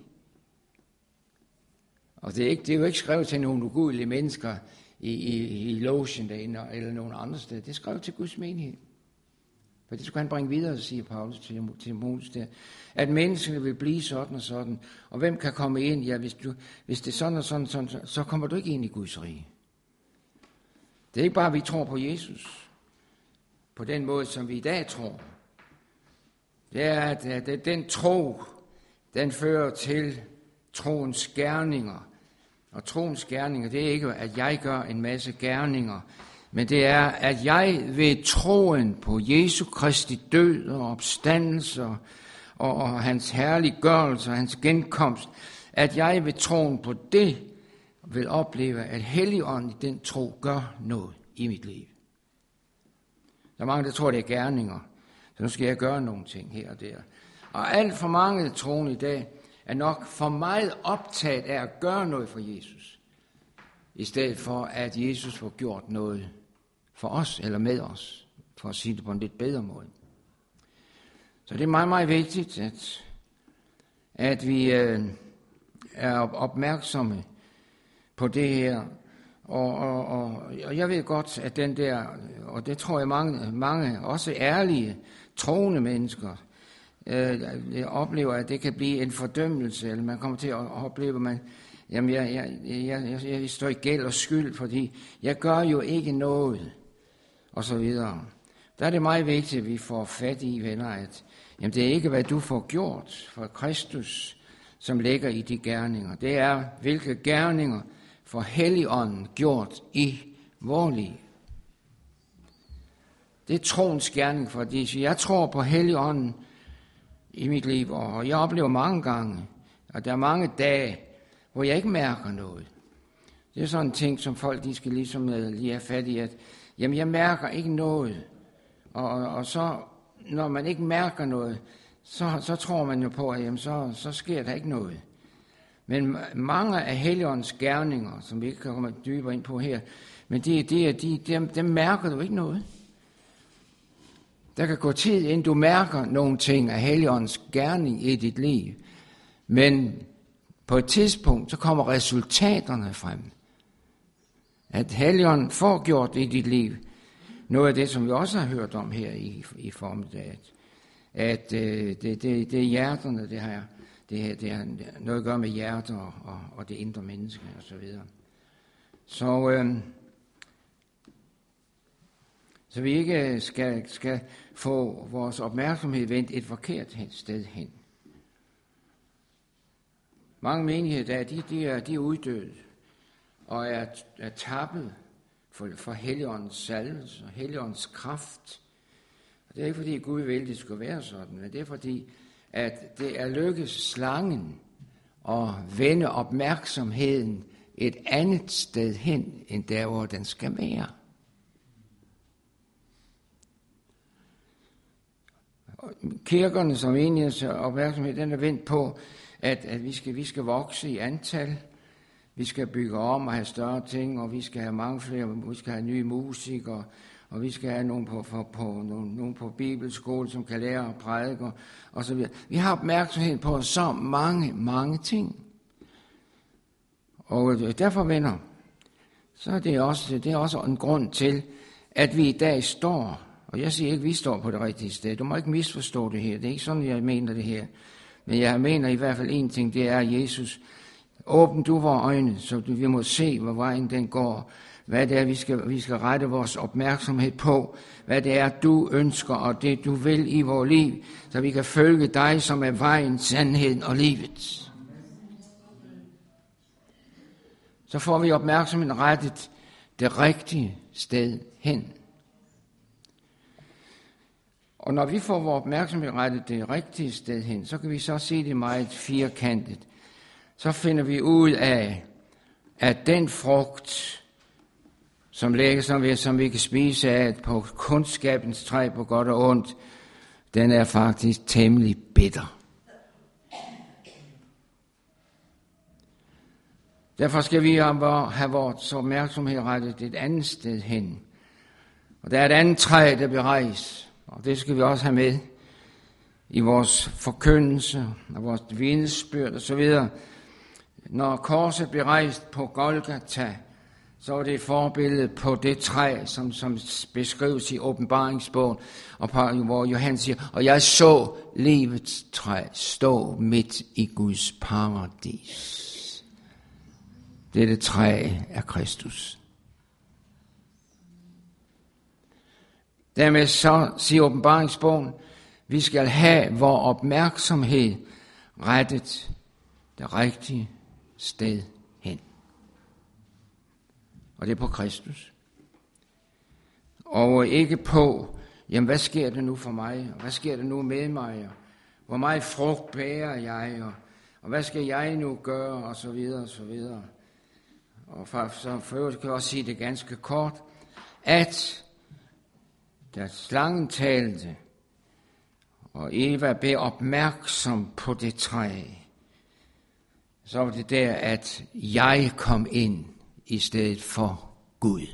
Og det er, ikke, det er jo ikke skrevet til nogle ugudelige mennesker i, i, i logen derinde, eller nogen andre steder. Det er skrevet til Guds menighed. For det skulle han bringe videre, siger Paulus til Timotheus der. At menneskene vil blive sådan og sådan. Og hvem kan komme ind? Ja, hvis, du, hvis det er sådan og sådan, sådan, så kommer du ikke ind i Guds rige. Det er ikke bare, at vi tror på Jesus. På den måde, som vi i dag tror. Det er, at den tro, den fører til troens gerninger. Og troens gerninger, det er ikke, at jeg gør en masse gerninger, men det er, at jeg ved troen på Jesu Kristi død og opstandelse og, og hans herliggørelse og hans genkomst, at jeg ved troen på det vil opleve, at Helligånden i den tro gør noget i mit liv. Der er mange, der tror, det er gerninger, så nu skal jeg gøre nogle ting her og der. Og alt for mange troende i dag er nok for meget optaget af at gøre noget for Jesus, i stedet for, at Jesus får gjort noget for os, eller med os, for at sige det på en lidt bedre måde. Så det er meget, meget vigtigt, at, at vi øh, er opmærksomme på det her. Og, og, og, og jeg ved godt, at den der, og det tror jeg mange, mange også ærlige, troende mennesker, øh, oplever, at det kan blive en fordømmelse, eller man kommer til at opleve, at man, jamen jeg, jeg, jeg, jeg, jeg står i gæld og skyld, fordi jeg gør jo ikke noget, og så videre. Der er det meget vigtigt, at vi får fat i, venner, at jamen, det er ikke, hvad du får gjort for Kristus, som ligger i de gerninger. Det er, hvilke gerninger for Helligånden gjort i vores liv. Det er troens gerning, fordi jeg tror på Helligånden i mit liv, og jeg oplever mange gange, og der er mange dage, hvor jeg ikke mærker noget. Det er sådan en ting, som folk de skal ligesom lige have fat i, at jamen, jeg mærker ikke noget. Og, og så, når man ikke mærker noget, så, så tror man jo på, at jamen, så, så sker der ikke noget. Men mange af Helligåndens gerninger, som vi ikke kan komme dybere ind på her, men de, de, de, dem, dem mærker du ikke noget. Der kan gå tid, inden du mærker nogle ting af Helligåndens gerning i dit liv. Men på et tidspunkt, så kommer resultaterne frem. At Helligånden får gjort i dit liv noget af det, som vi også har hørt om her i, i formiddag. At øh, det, det, det er hjerterne, det her. Det, det har noget at gøre med hjertet og, og, og det indre menneske og så videre. Så, øh, så vi ikke skal, skal få vores opmærksomhed vendt et forkert sted hen. Mange menigheder der, de, de, er, de er uddøde og er, er tappet for, for Helligåndens salvelse og Helligåndens kraft. Og det er ikke fordi Gud vil, det skulle være sådan, men det er fordi, at det er lykkes slangen at vende opmærksomheden et andet sted hen, end der, hvor den skal være. Kirkerne som enigheds opmærksomhed, den er vendt på, at, at vi, skal, vi skal vokse i antal, vi skal bygge om og have større ting, og vi skal have mange flere, vi skal have nye musikere, og vi skal have nogen på, på, på, nogen, nogen på bibelskole, som kan lære at prædike, og, og så videre. Vi har opmærksomhed på så mange, mange ting. Og derfor, venner, så er det også, det er også en grund til, at vi i dag står, og jeg siger ikke, at vi står på det rigtige sted. Du må ikke misforstå det her. Det er ikke sådan, jeg mener det her. Men jeg mener i hvert fald en ting, det er, Jesus, åbn du vores øjne, så vi må se, hvor vejen den går. Hvad det er, vi skal, vi skal rette vores opmærksomhed på. Hvad det er, du ønsker, og det du vil i vores liv, så vi kan følge dig, som er vejen, sandheden og livet. Så får vi opmærksomheden rettet det rigtige sted hen. Og når vi får vores opmærksomhed rettet det rigtige sted hen, så kan vi så se det meget firkantet. Så finder vi ud af, at den frugt, som lægger som vi, som vi kan spise af på kundskabens træ på godt og ondt, den er faktisk temmelig bitter. Derfor skal vi have vores opmærksomhed rettet et andet sted hen. Og der er et andet træ, der bliver rejst, og det skal vi også have med i vores forkyndelse og vores vidnesbyrd og så videre. Når korset bliver rejst på Golgata, så er det et forbillede på det træ, som, som beskrives i åbenbaringsbogen, og på, hvor Johannes siger, og jeg så livets træ stå midt i Guds paradis. Dette træ er Kristus. Dermed så siger åbenbaringsbogen, vi skal have vores opmærksomhed rettet det rigtige sted hen. Og det er på Kristus. Og ikke på, jamen hvad sker der nu for mig? Hvad sker der nu med mig? Hvor meget frugt bærer jeg? Og, og hvad skal jeg nu gøre? Og så videre, og så videre. Og for, så for øvrigt kan jeg også sige det ganske kort, at da slangen talte, og Eva blev opmærksom på det træ, så var det der, at jeg kom ind i stedet for Gud.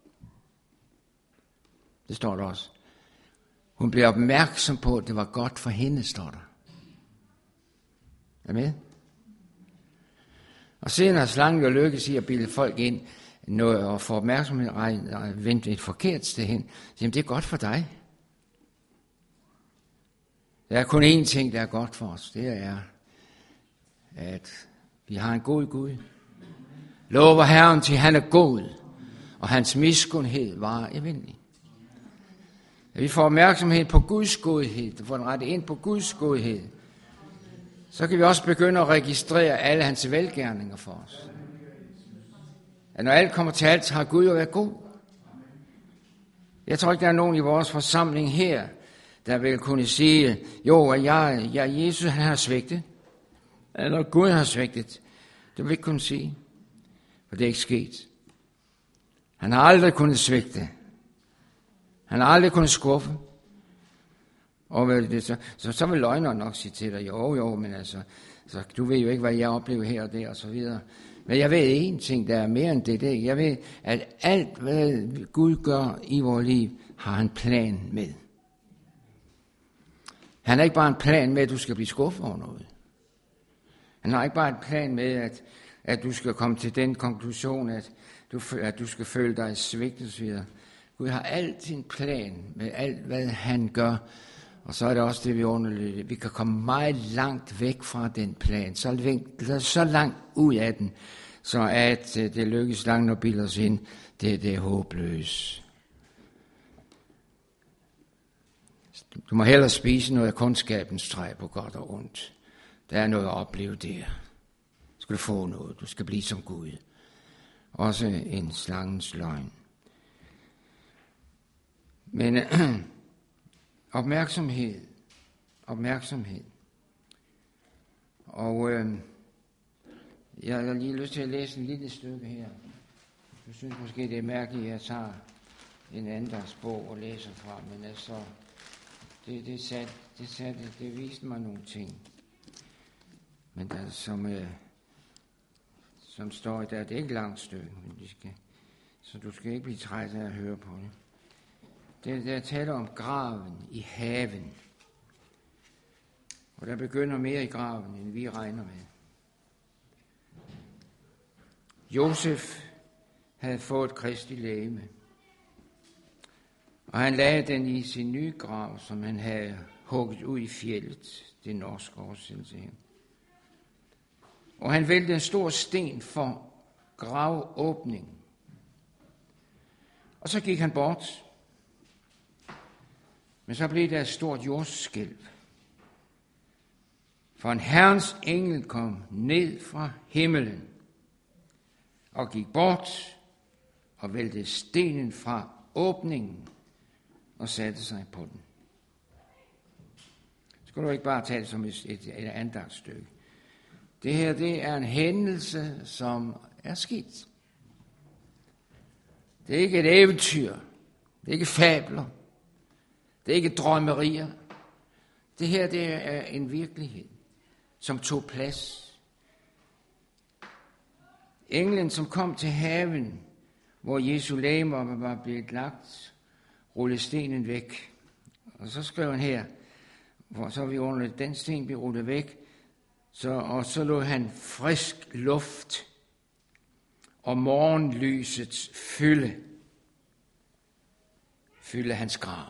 Det står der også. Hun blev opmærksom på, at det var godt for hende, står der. Er med? Og siden har slangen jo lykkes i at bilde folk ind noget, og få opmærksomhed og vente et forkert sted hen. Så det er godt for dig. Der er kun én ting, der er godt for os. Det er, at vi har en god Gud. Lover Herren til, han er god, og hans miskundhed varer evindelig. At vi får opmærksomhed på Guds godhed, og får den rettet ind på Guds godhed, så kan vi også begynde at registrere alle hans velgerninger for os. At når alt kommer til alt, så har Gud jo været god. Jeg tror ikke, der er nogen i vores forsamling her, der vil kunne sige, jo, at jeg, jeg, Jesus han har svigtet, eller Gud har svigtet. Det vil ikke kunne sige, for det er ikke sket. Han har aldrig kunnet svigte. Han har aldrig kunnet skuffe. Og det, så, så, så vil løgneren nok sige til dig, jo, jo, men altså, så, du ved jo ikke, hvad jeg oplever her og der, og så videre. Men jeg ved en ting, der er mere end det, det. Jeg ved, at alt, hvad Gud gør i vores liv, har han plan med. Han har ikke bare en plan med, at du skal blive skuffet over noget. Han har ikke bare en plan med, at, at du skal komme til den konklusion, at du, at du skal føle dig svigtet. Gud har altid en plan med alt, hvad han gør. Og så er det også det, vi underligt. Vi kan komme meget langt væk fra den plan. Så, så langt ud af den, så at det lykkes langt at bilde os ind. Det, det er håbløst. Du må hellere spise noget af kundskabens træ på godt og ondt. Der er noget at opleve der. skal du få noget. Du skal blive som Gud. Også en slangens løgn. Men øh, opmærksomhed. Opmærksomhed. Og øh, jeg har lige lyst til at læse en lille stykke her. Jeg synes måske, det er mærkeligt, at jeg tager en andagsbog og læser fra, men altså, det, det, sat, det, sat, det viste mig nogle ting. Men der, som, øh, som står der, det er ikke et langt stykke, men de skal, så du skal ikke blive træt af at høre på det. Det der taler om graven i haven. Og der begynder mere i graven, end vi regner med. Josef havde fået Kristi legeme, og han lagde den i sin nye grav, som han havde hugget ud i fjeldet, det norske oversættelse her. Og han væltede en stor sten for gravåbningen. Og så gik han bort. Men så blev der et stort jordskælv. For en Herrens engel kom ned fra himmelen og gik bort og væltede stenen fra åbningen og satte sig på den. Så skal du ikke bare tage det som et, et, et andagtsstykke. Det her, det er en hændelse, som er sket. Det er ikke et eventyr. Det er ikke fabler. Det er ikke drømmerier. Det her, det er en virkelighed, som tog plads. Englen, som kom til haven, hvor Jesu legeme var blevet lagt, rullede stenen væk. Og så skrev han her, hvor så vi under den sten blev rullet væk, så, og så lå han frisk luft og morgenlysets fylde, fylde hans grav.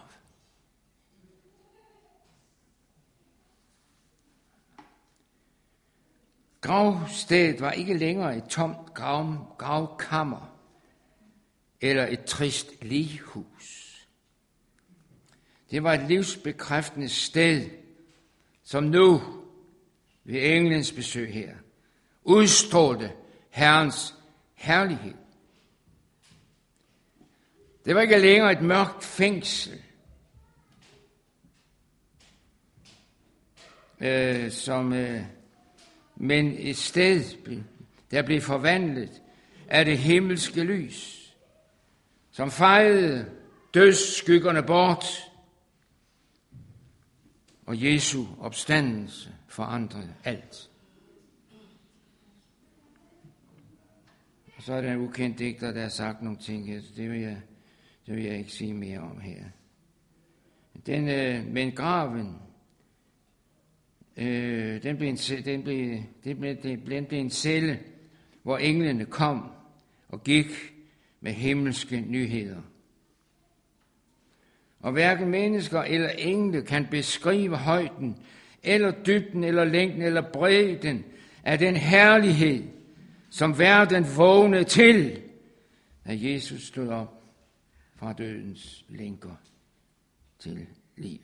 Gravstedet var ikke længere et tomt grav, gravkammer eller et trist lighus. Det var et livsbekræftende sted, som nu ved englens besøg her udstrålte Herrens herlighed. Det var ikke længere et mørkt fængsel, øh, som, øh, men et sted, der blev forvandlet af det himmelske lys, som fejede dødsskyggerne bort, og Jesu opstandelse forandrede alt. Og så er der en ukendt digter, der har sagt nogle ting her, så det vil jeg, det vil jeg ikke sige mere om her. Den, øh, men graven, øh, den, blev en, den, blev, den, blev, den blev en celle, hvor englene kom og gik med himmelske nyheder. Og hverken mennesker eller engle kan beskrive højden, eller dybden, eller længden, eller bredden af den herlighed, som verden vågnede til, da Jesus stod op fra dødens lænker til liv.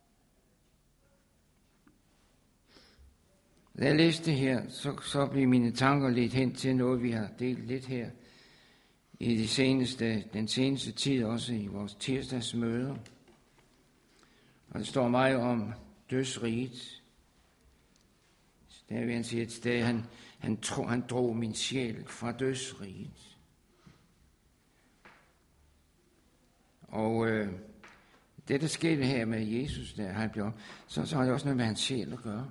Da jeg læste det her, så, så blev mine tanker lidt hen til noget, vi har delt lidt her i de seneste, den seneste tid, også i vores tirsdagsmøder. Og det står meget om dødsriget. Der vil han sige et sted, han, han, tro, han drog min sjæl fra dødsriget. Og øh, det, der skete her med Jesus, der han blev, så, så har det også noget med hans sjæl at gøre.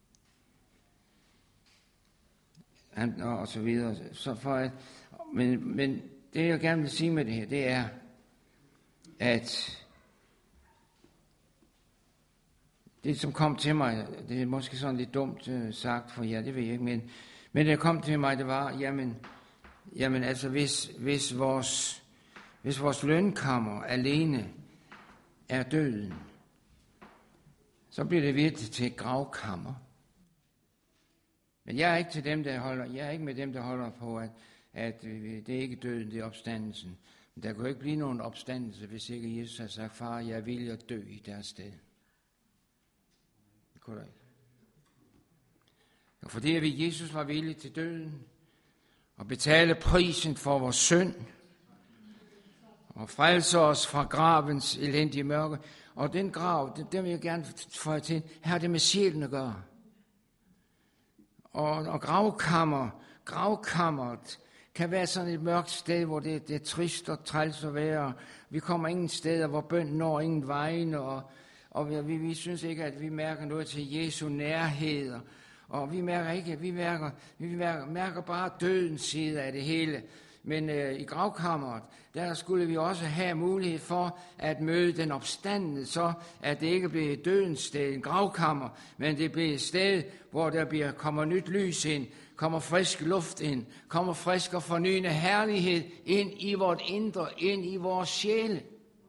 Han, og, og så videre. Så for at, men, men det, jeg gerne vil sige med det her, det er, at det, som kom til mig, det er måske sådan lidt dumt øh, sagt for jer, det ved jeg ikke, men, men det, der kom til mig, det var, jamen, jamen altså, hvis, hvis, vores, hvis vores lønkammer alene er døden, så bliver det virkelig til et gravkammer. Men jeg er ikke til dem, der holder, jeg er ikke med dem, der holder på, at, at det er ikke døden, det er opstandelsen. Men der kan jo ikke blive nogen opstandelse, hvis ikke Jesus har sagt, far, jeg er villig at dø i deres sted. Det kunne der ikke. Og fordi vi Jesus var villig til døden og betale prisen for vores synd og frelse os fra gravens elendige mørke. Og den grav, den, den vil jeg gerne få til, her har det med sjælen at gøre. Og, og gravkammer, gravkammeret kan være sådan et mørkt sted, hvor det, det er trist og træls at være. Vi kommer ingen steder, hvor bøn når ingen vegne, og, og vi, vi synes ikke, at vi mærker noget til Jesu nærhed. Og vi mærker ikke, vi mærker, vi mærker, mærker bare dødens side af det hele. Men øh, i gravkammeret, der skulle vi også have mulighed for at møde den opstandende, så at det ikke bliver et dødens sted, en gravkammer, men det bliver et sted, hvor der bliver, kommer nyt lys ind, kommer frisk luft ind, kommer frisk og fornyende herlighed ind i vort indre, ind i vores sjæle.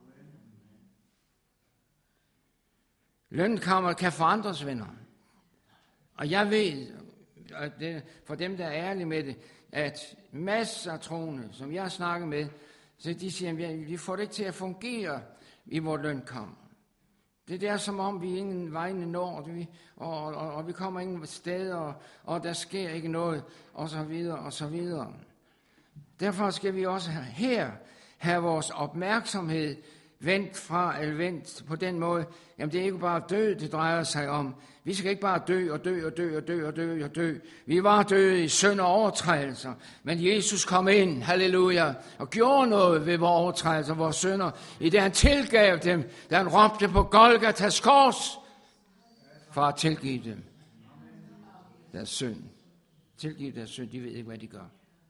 Lønkammeret kan forandres, venner. Og jeg ved, at det, for dem, der er ærlige med det, at masser af troende, som jeg snakker med, så de siger, at vi får det ikke til at fungere i vores lønkammer. Det er der, som om vi ingen vegne når, og, og, og vi kommer ingen steder, og, og der sker ikke noget, og så videre, og så videre. Derfor skal vi også her have vores opmærksomhed vendt fra, eller vendt på den måde, jamen det er ikke bare død, det drejer sig om. Vi skal ikke bare dø og dø og dø og dø og dø og dø. Vi var døde i synd og overtrædelser, men Jesus kom ind, halleluja, og gjorde noget ved vores overtrædelser, vores synder, i det han tilgav dem, da han råbte på Golgatas kors, for at tilgive dem deres synd. Tilgive deres synd, de ved ikke, hvad de gør.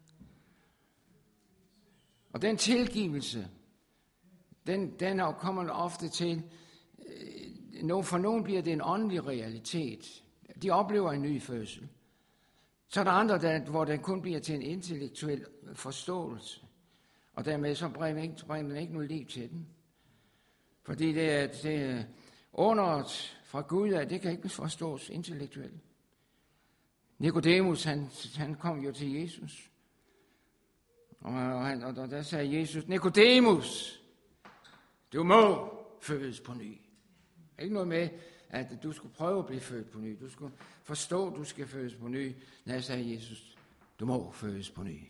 Og den tilgivelse, Den, den kommer ofte til, for nogen bliver det en åndelig realitet. De oplever en ny fødsel. Så er der andre, der, hvor den kun bliver til en intellektuel forståelse. Og dermed så bringer den ikke noget liv til den. Fordi det er, det er underet fra Gud, at det kan ikke forstås intellektuelt. Nikodemus, han, han kom jo til Jesus. Og, han, og der sagde Jesus, Nikodemus, du må fødes på ny. Ikke noget med, at du skulle prøve at blive født på ny. Du skulle forstå, at du skal fødes på ny. Når jeg sagde Jesus, du må fødes på ny.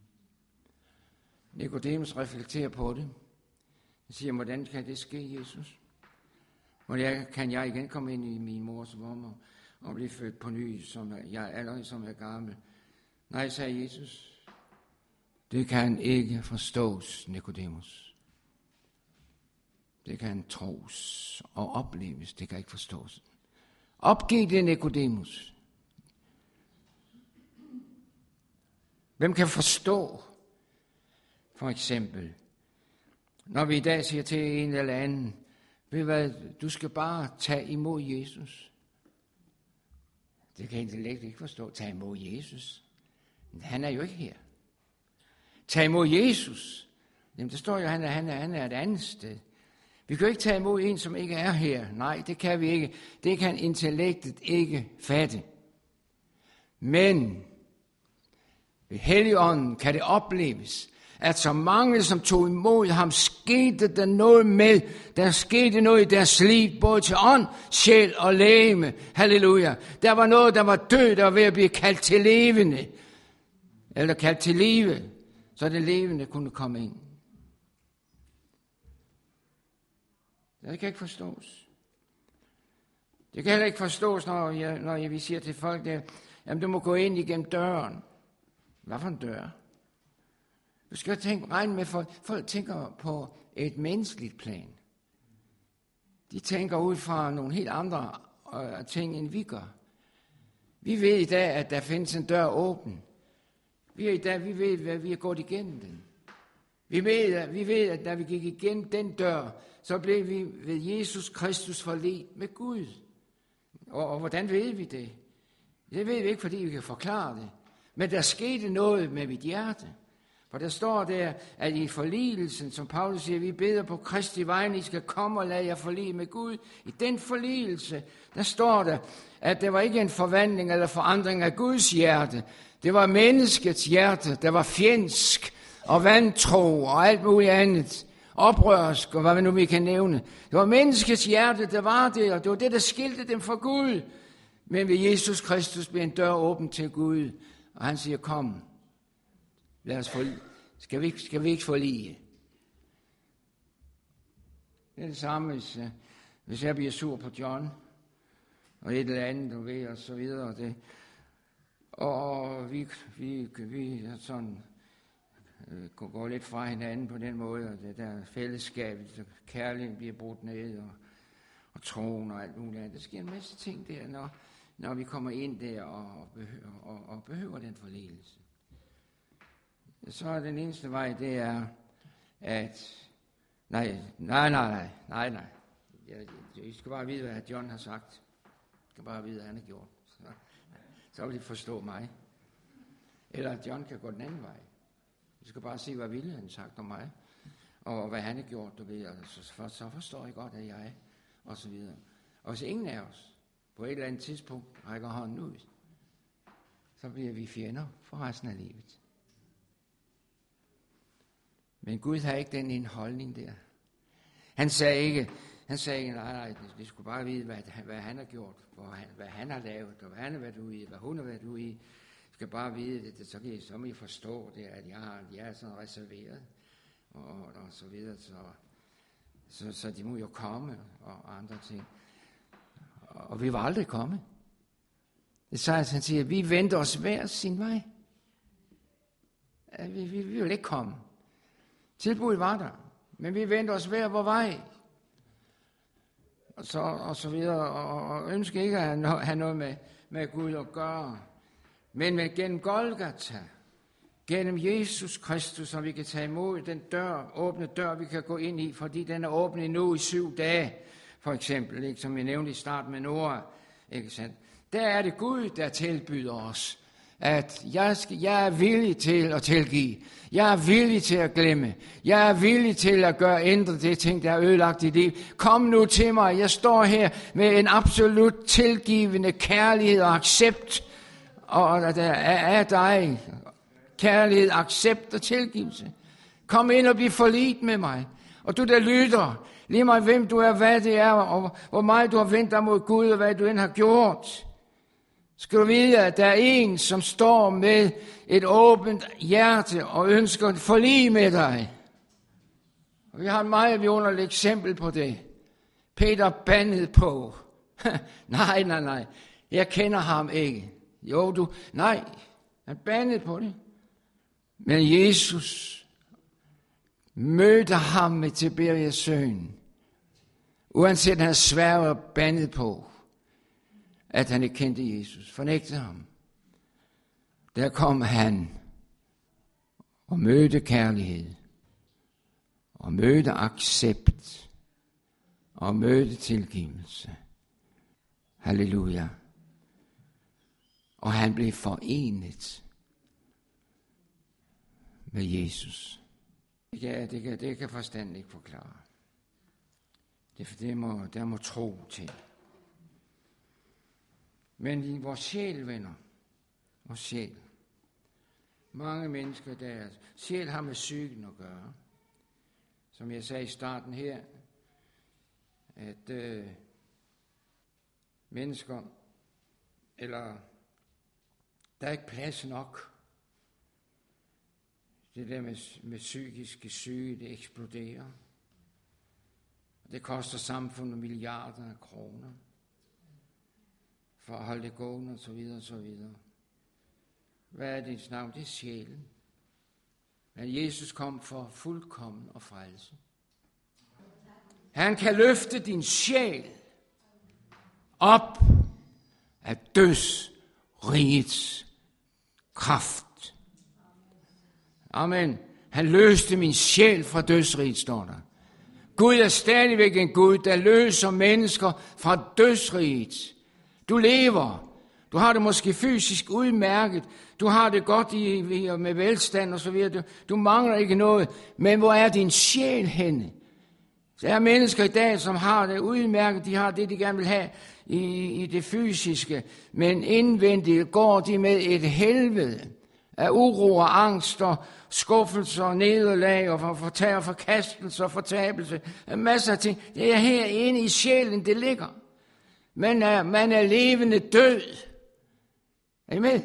Nikodemus reflekterer på det. Han siger, hvordan kan det ske, Jesus? Hvordan kan jeg igen komme ind i min mors vorm og, og blive født på ny, som jeg allerede som er gammel? Nej, sagde Jesus, det kan ikke forstås, Nikodemus. Det kan tros og opleves, det kan ikke forstås. Opgiv det, Nikodemus. Hvem kan forstå, for eksempel, når vi i dag siger til en eller anden, ved hvad, du skal bare tage imod Jesus. Det kan intellektet ikke forstå. Tag imod Jesus. Han er jo ikke her. Tag imod Jesus. Jamen, der står jo, at han er, han er, han er et andet sted. Vi kan jo ikke tage imod en, som ikke er her. Nej, det kan vi ikke. Det kan intellektet ikke fatte. Men ved Helligånden kan det opleves, at så mange, som tog imod ham, skete der noget med. Der skete noget i deres liv, både til ånd, sjæl og legeme. Halleluja. Der var noget, der var død, der var ved at blive kaldt til levende. Eller kaldt til live, så det levende kunne komme ind. Det kan ikke forstås. Det kan heller ikke forstås, når jeg, når jeg vi siger til folk, der, jamen du må gå ind igennem døren. Hvad for en dør? Du skal tænke, regne med, folk, folk tænker på et menneskeligt plan. De tænker ud fra nogle helt andre øh, ting, end vi gør. Vi ved i dag, at der findes en dør åben. Vi, i dag, vi ved, at vi er gået igennem den. Vi ved, at, vi ved, at når vi gik igennem den dør, så blev vi ved Jesus Kristus forledt med Gud. Og, og hvordan ved vi det? Det ved vi ikke, fordi vi kan forklare det. Men der skete noget med mit hjerte. For der står der, at i forligelsen, som Paulus siger, vi beder på Kristi vegne, I skal komme og lade jer forlige med Gud. I den forligelse, der står der, at det var ikke en forvandling eller forandring af Guds hjerte. Det var menneskets hjerte, der var fjendsk og vantro og alt muligt andet. Oprørsk og hvad man nu vi kan nævne. Det var menneskets hjerte, der var det, og det var det, der skilte dem fra Gud. Men ved Jesus Kristus bliver en dør åben til Gud, og han siger, kom, lad os forlige. Skal vi, skal vi ikke forlige? Det er det samme, hvis, hvis jeg bliver sur på John, og et eller andet, du ved, og så videre, og det. Og vi, vi, vi sådan, øh, går lidt fra hinanden på den måde, og det der fællesskab, kærligheden bliver brudt ned, og, og troen og alt muligt andet. Der sker en masse ting der, når, når vi kommer ind der og, og, behøver, og, og behøver den forligelse. Så er den eneste vej, det er, at nej, nej, nej, nej, nej, nej. Jeg, I skal bare vide, hvad John har sagt. I skal bare vide, hvad han har gjort. Så, så vil I forstå mig. Eller at John kan gå den anden vej. I skal bare se, hvad Ville han har sagt om mig. Og hvad han har gjort, du ved. Så, for, så forstår I godt, at jeg er. Og så videre. Og hvis ingen af os på et eller andet tidspunkt rækker hånden ud, så bliver vi fjender for resten af livet. Men Gud har ikke den en holdning der. Han sagde ikke, han sagde ikke, nej, nej, vi skulle bare vide, hvad, hvad han har gjort, hvad han, hvad han har lavet, og hvad han har været ude i, hvad hun har været ude i. Vi skal bare vide det, så kan I, så må I forstå det, at jeg, har, jeg er sådan reserveret, og, og, og så videre, så, så, så de må jo komme, og andre ting. Og, og vi vil aldrig komme. Det så han siger, vi venter os hver sin vej. Vi, vi, vi vil ikke komme. Tilbuddet var der, men vi venter os hver vor vej. Og så, og så videre, og, og ønsker ikke at have noget med, med Gud at gøre. Men med, gennem Golgata, gennem Jesus Kristus, som vi kan tage imod den dør, åbne dør, vi kan gå ind i, fordi den er åbnet nu i syv dage, for eksempel, ikke, som vi nævnte i starten med Nora. Ikke sandt? Der er det Gud, der tilbyder os, at jeg, skal, jeg er villig til at tilgive. Jeg er villig til at glemme. Jeg er villig til at gøre ændre det ting, der er ødelagt i liv. Kom nu til mig. Jeg står her med en absolut tilgivende kærlighed og accept og der er af dig. Kærlighed, accept og tilgivelse. Kom ind og bliv forligt med mig. Og du der lytter, lige mig hvem du er, hvad det er, og hvor meget du har vendt dig mod Gud, og hvad du end har gjort. Skal du vide, at der er en, som står med et åbent hjerte og ønsker at forlige med dig. Og vi har et meget vidunderligt eksempel på det. Peter bandede på. nej, nej, nej. Jeg kender ham ikke. Jo, du. Nej, han bandede på det. Men Jesus mødte ham med Tiberias søn. Uanset han sværede og bandede på, at han ikke kendte Jesus, fornægtede ham. Der kom han og mødte kærlighed, og mødte accept, og mødte tilgivelse. Halleluja. Og han blev forenet med Jesus. Ja, det kan, det kan forstanden ikke forklare. Det, det må, der må tro til. Men i vores sjæl, venner, vores sjæl. Mange mennesker, der sjæl har med psyken at gøre. Som jeg sagde i starten her, at øh, mennesker, eller der er ikke plads nok. Det der med, med psykiske syge, det eksploderer. Det koster samfundet milliarder af kroner for at holde det gående, og så videre, og så videre. Hvad er det navn? Det er sjælen. Men Jesus kom for fuldkommen og frelse. Han kan løfte din sjæl op af dødsrigets kraft. Amen. Han løste min sjæl fra dødsriget, står der. Gud er stadigvæk en Gud, der løser mennesker fra dødsriget. Du lever. Du har det måske fysisk udmærket. Du har det godt i, med velstand og så videre. Du, du mangler ikke noget. Men hvor er din sjæl henne? Der er mennesker i dag, som har det udmærket. De har det, de gerne vil have i, i det fysiske. Men indvendigt går de med et helvede af uro og angst og skuffelser og nederlag og fortag og forkastelse og fortabelse. Masser af ting. Det er herinde i sjælen, det ligger. Man er, man er levende død. Er I med?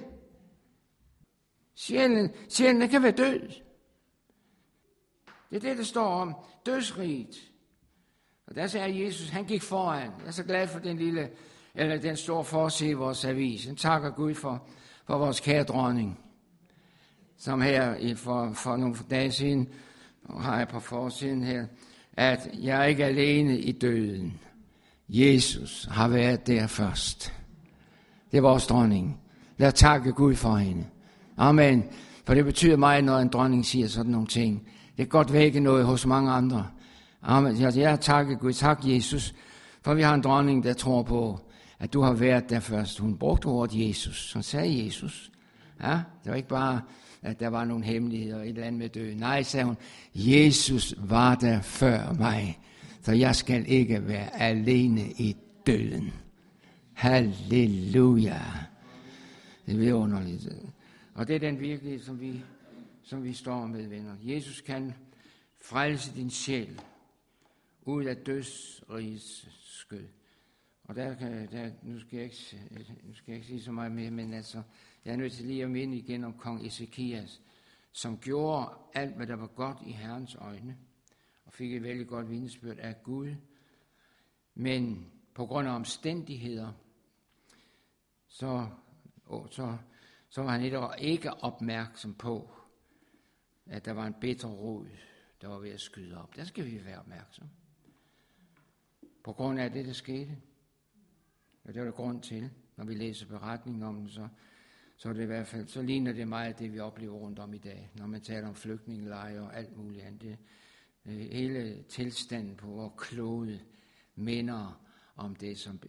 Sjælen, sjælen kan være død. Det er det, der står om dødsriget. Og der sagde Jesus, han gik foran. Jeg er så glad for den lille, eller den store forside i vores avis. Jeg takker Gud for, for vores kære dronning, som her for, for nogle dage siden, og har jeg på forsiden her, at jeg er ikke alene i døden. Jesus har været der først. Det er vores dronning. Lad os takke Gud for hende. Amen. For det betyder meget, når en dronning siger sådan nogle ting. Det kan godt vække noget hos mange andre. Amen. Jeg har takket Gud. Tak, Jesus. For vi har en dronning, der tror på, at du har været der først. Hun brugte ordet Jesus. Hun sagde Jesus. Ja, det var ikke bare, at der var nogle hemmeligheder og et eller andet med døden. Nej, sagde hun. Jesus var der før mig. Så jeg skal ikke være alene i døden. Halleluja. Det er vidunderligt. Og det er den virkelighed, som vi, som vi står med, venner. Jesus kan frelse din sjæl ud af dødsrigets skød. Og der kan, der, nu, skal jeg ikke, nu skal jeg ikke sige så meget mere, men altså, jeg er nødt til lige at minde igen om kong Ezekias, som gjorde alt, hvad der var godt i Herrens øjne, og fik et vældig godt vidnesbyrd af Gud. Men på grund af omstændigheder, så, så, så var han ikke opmærksom på, at der var en bitter rod, der var ved at skyde op. Der skal vi være opmærksom. På grund af det, der skete. Og det var der grund til, når vi læser beretningen om den, så, så er det i hvert fald, så ligner det meget det, vi oplever rundt om i dag, når man taler om flygtningelejre og alt muligt andet. Det, hele tilstanden på vores klode minder om det, som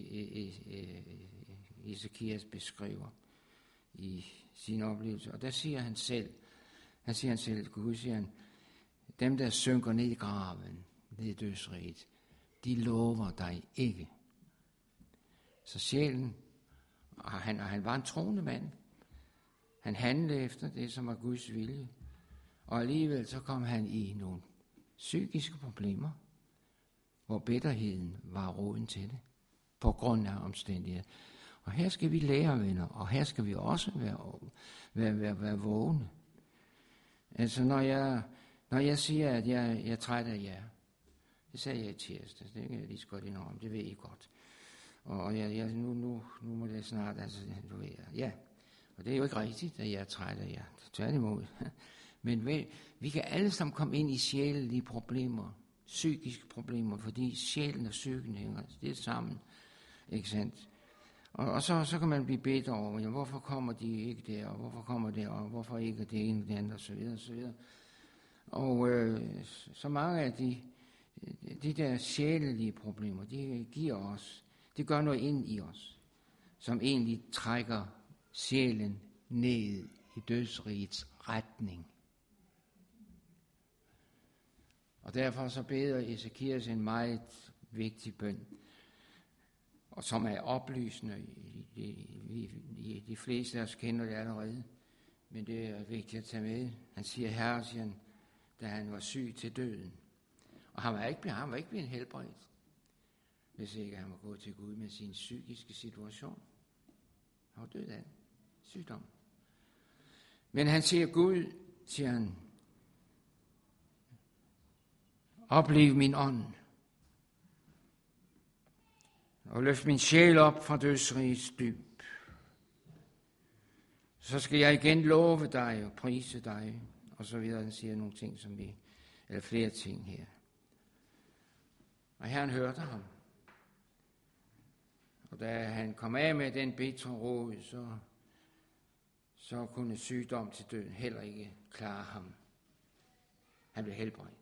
Ezekias beskriver i sin oplevelse. Og der siger han selv, han siger han selv, Gud siger han, dem der synker ned i graven, ned i dødsriget, de lover dig ikke. Så sjælen, og han, og han var en troende mand, han handlede efter det, som var Guds vilje, og alligevel så kom han i nogle psykiske problemer, hvor bitterheden var roden til det, på grund af omstændigheder. Og her skal vi lære, venner, og her skal vi også være, være, være, være vågne. Altså, når jeg, når jeg siger, at jeg, jeg er træt af jer, det sagde jeg i tirsdag, det kan jeg lige så godt indrømme, det ved I godt. Og jeg, jeg, nu, nu, nu må det snart, altså, du ved, ja, og det er jo ikke rigtigt, at jeg er træt af jer, tværtimod. Men vi, vi kan alle sammen komme ind i sjælelige problemer, psykiske problemer, fordi sjælen og psyken hænger det sammen, ikke sandt? Og, og så, så kan man blive bedt over, ja, hvorfor kommer de ikke der, og hvorfor kommer det, og hvorfor ikke det ene og det andet, og så videre, og så videre. Og øh, så mange af de, de der sjælelige problemer, de giver os, det gør noget ind i os, som egentlig trækker sjælen ned i dødsrigets retning. Og derfor så beder Ezekias en meget vigtig bøn, og som er oplysende. De, de, de fleste af os kender det allerede, men det er vigtigt at tage med. Han siger, Herre, siger han, da han var syg til døden. Og han var ikke, han var ikke blevet helbredt, hvis ikke han var gået til Gud med sin psykiske situation. Han var død af sygdom. Men han siger, Gud, siger han, oplev min ånd, og løft min sjæl op fra dødsrigets dyb. Så skal jeg igen love dig og prise dig, og så videre. Han siger nogle ting, som vi, eller flere ting her. Og Herren hørte ham. Og da han kom af med den bitre rod, så, så kunne sygdom til døden heller ikke klare ham. Han blev helbredt.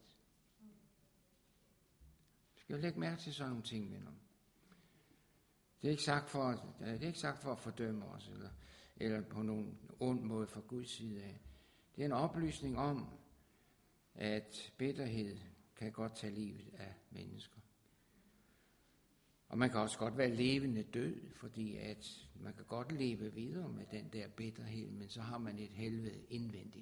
Skal vi lægge mærke til sådan nogle ting, venner? Det er ikke sagt for, det er ikke sagt for at fordømme os, eller, eller på nogen ond måde fra Guds side af. Det er en oplysning om, at bitterhed kan godt tage livet af mennesker. Og man kan også godt være levende død, fordi at man kan godt leve videre med den der bitterhed, men så har man et helvede indvendigt.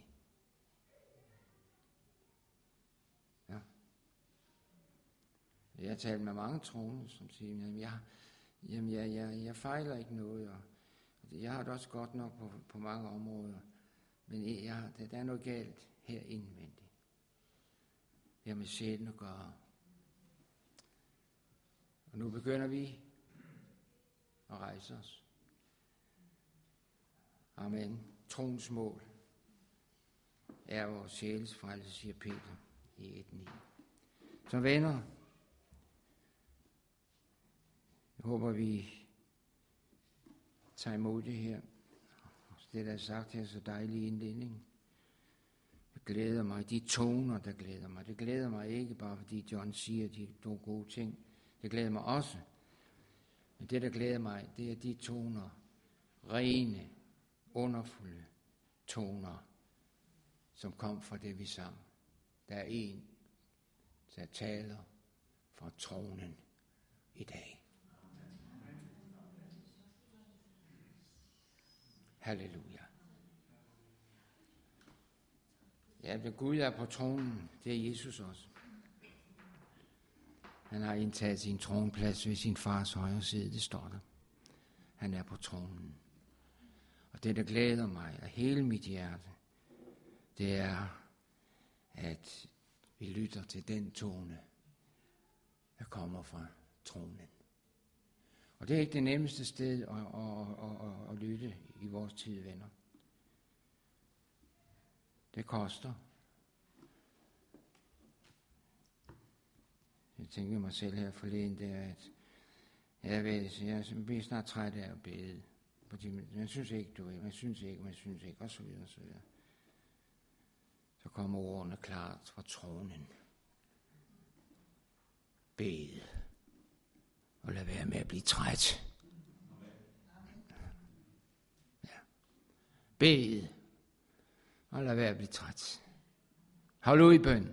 Ja. Jeg har talt med mange troende, som siger, at jeg, jamen jeg, jeg, jeg fejler ikke noget, og jeg har det også godt nok på, på mange områder, men jeg, der, der er noget galt her indvendigt. Det har med sjælen at gøre. Og nu begynder vi at rejse os. Amen. Troens mål er vores sjæles frelse, siger Peter i et ni. Så venner, jeg håber, vi tager imod det her. Det, der er sagt her, så dejlig indledning. Det glæder mig. De toner, der glæder mig. Det glæder mig ikke bare, fordi John siger de to gode ting. Det glæder mig også. Men det, der glæder mig, det er de toner. Rene, underfulde toner, som kom fra det, vi sang. Der er en, der taler fra tronen i dag. Halleluja. Ja, men Gud er på tronen. Det er Jesus også. Han har indtaget sin tronplads ved sin fars højre side, det står der. Han er på tronen. Og det, der glæder mig af hele mit hjerte, det er, at vi lytter til den tone, der kommer fra tronen. Og det er ikke det nemmeste sted at, at, at, at, at lytte i vores tid, venner. Det koster. Jeg tænker mig selv her forleden, det er, at jeg ved, jeg bliver snart træt af at bede. Fordi man synes ikke, du ved, man synes ikke, man synes ikke, og så videre, og så videre. Så kommer ordene klart fra tronen. Bed. Og lad være med at blive træt. Ja. Bed. Og lad være at blive træt. Hold ud i bøn.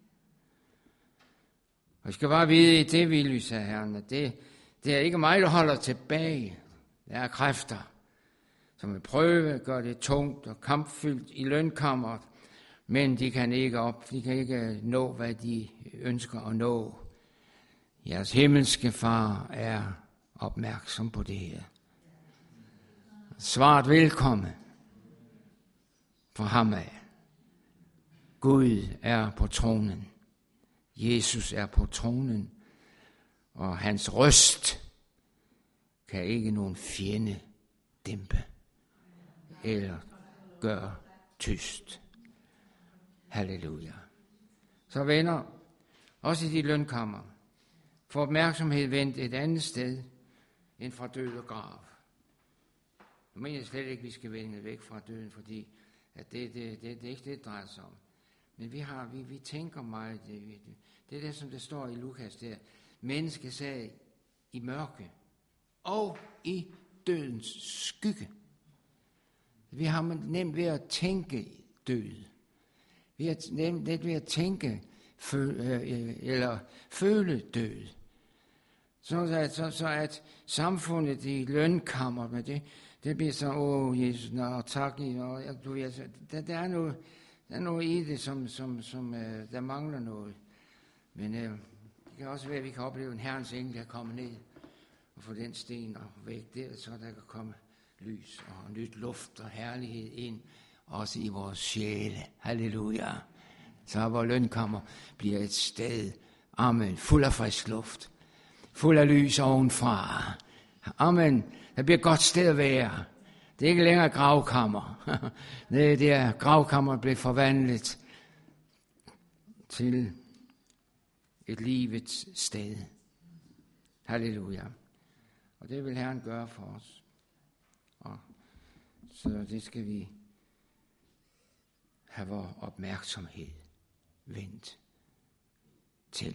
Og jeg skal bare vide, i det vi lyser, Herren, at det, det er ikke mig, der holder tilbage. Der er kræfter, som vil prøve at gøre det tungt og kampfyldt i lønkammeret, men de kan ikke op, de kan ikke nå, hvad de ønsker at nå. Jeres himmelske far er opmærksom på det her. Svaret velkommen for ham af. Gud er på tronen. Jesus er på tronen, og hans røst kan ikke nogen fjende dæmpe eller gøre tyst. Halleluja. Så venner, også i de lønkammer, få opmærksomhed vendt et andet sted end fra død og grav. Nu mener jeg slet ikke, at vi skal vende væk fra døden, fordi at det, det, det, det er ikke det, det drejer sig om. Men vi, har, vi, vi tænker meget, det, det, det er det, som der står i Lukas der. Mennesket sagde i mørke og i dødens skygge. Vi har nemt ved at tænke død. Vi har nemt ved at tænke føle, eller føle død. Så at, så, så at samfundet i lønkammer med det, det bliver så, åh Jesus, nå, tak, og du ved, der, der er noget, der er noget i det, som, som, som uh, der mangler noget. Men uh, det kan også være, at vi kan opleve en herrens engel, der kommer ned og få den sten og væk der, så der kan komme lys og nyt luft og herlighed ind, også i vores sjæle. Halleluja. Så vores lønkammer bliver et sted, amen, fuld af frisk luft, fuld af lys ovenfra. Amen, det bliver et godt sted at være. Det er ikke længere gravkammer. Det, det er gravkammer blev forvandlet til et livets sted. Halleluja. Og det vil Herren gøre for os. Og så det skal vi have vores opmærksomhed vendt til.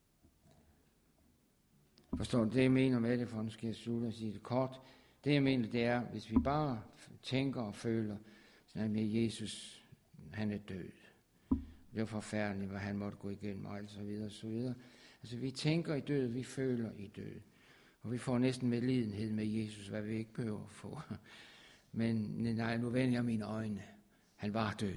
Forstår du det, jeg mener med det, for nu skal jeg slutte og sige det kort. Det, jeg mener, det er, hvis vi bare tænker og føler, at Jesus, han er død. Det er forfærdeligt, hvad han måtte gå igennem, og så videre, og så videre. Altså, vi tænker i død, vi føler i død. Og vi får næsten medlidenhed med Jesus, hvad vi ikke behøver at få. Men nej, nu vender jeg mine øjne. Han var død.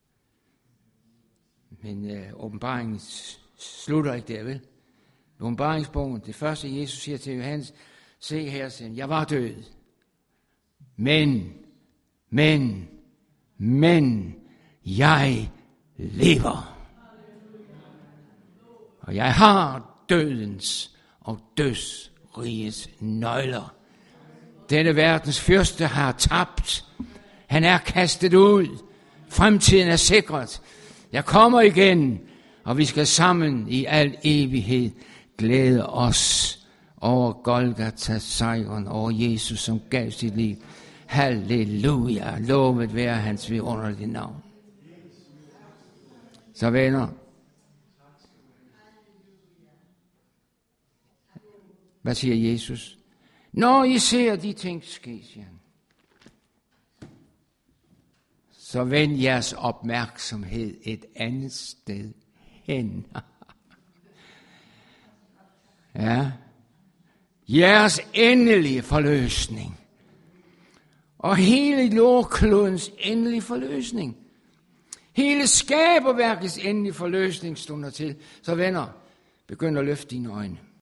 Men øh, åbenbaringen slutter ikke der, vel? Åbenbaringsbogen, det første Jesus siger til Johannes, Se her, siger han, jeg var død. Men, men, men, jeg lever. Og jeg har dødens og dødsrigets nøgler. Denne verdens fyrste har tabt. Han er kastet ud. Fremtiden er sikret. Jeg kommer igen, og vi skal sammen i al evighed glæde os over Golgata sejren, over Jesus, som gav sit liv. Halleluja, lovet være hans vidunderlige navn. Så venner, hvad siger Jesus? Når I ser de ting ske, siger han, så vend jeres opmærksomhed et andet sted hen. Ja, jeres endelige forløsning. Og hele jordklodens endelige forløsning. Hele skaberværkets endelige forløsning stunder til. Så venner, begynd at løfte dine øjne.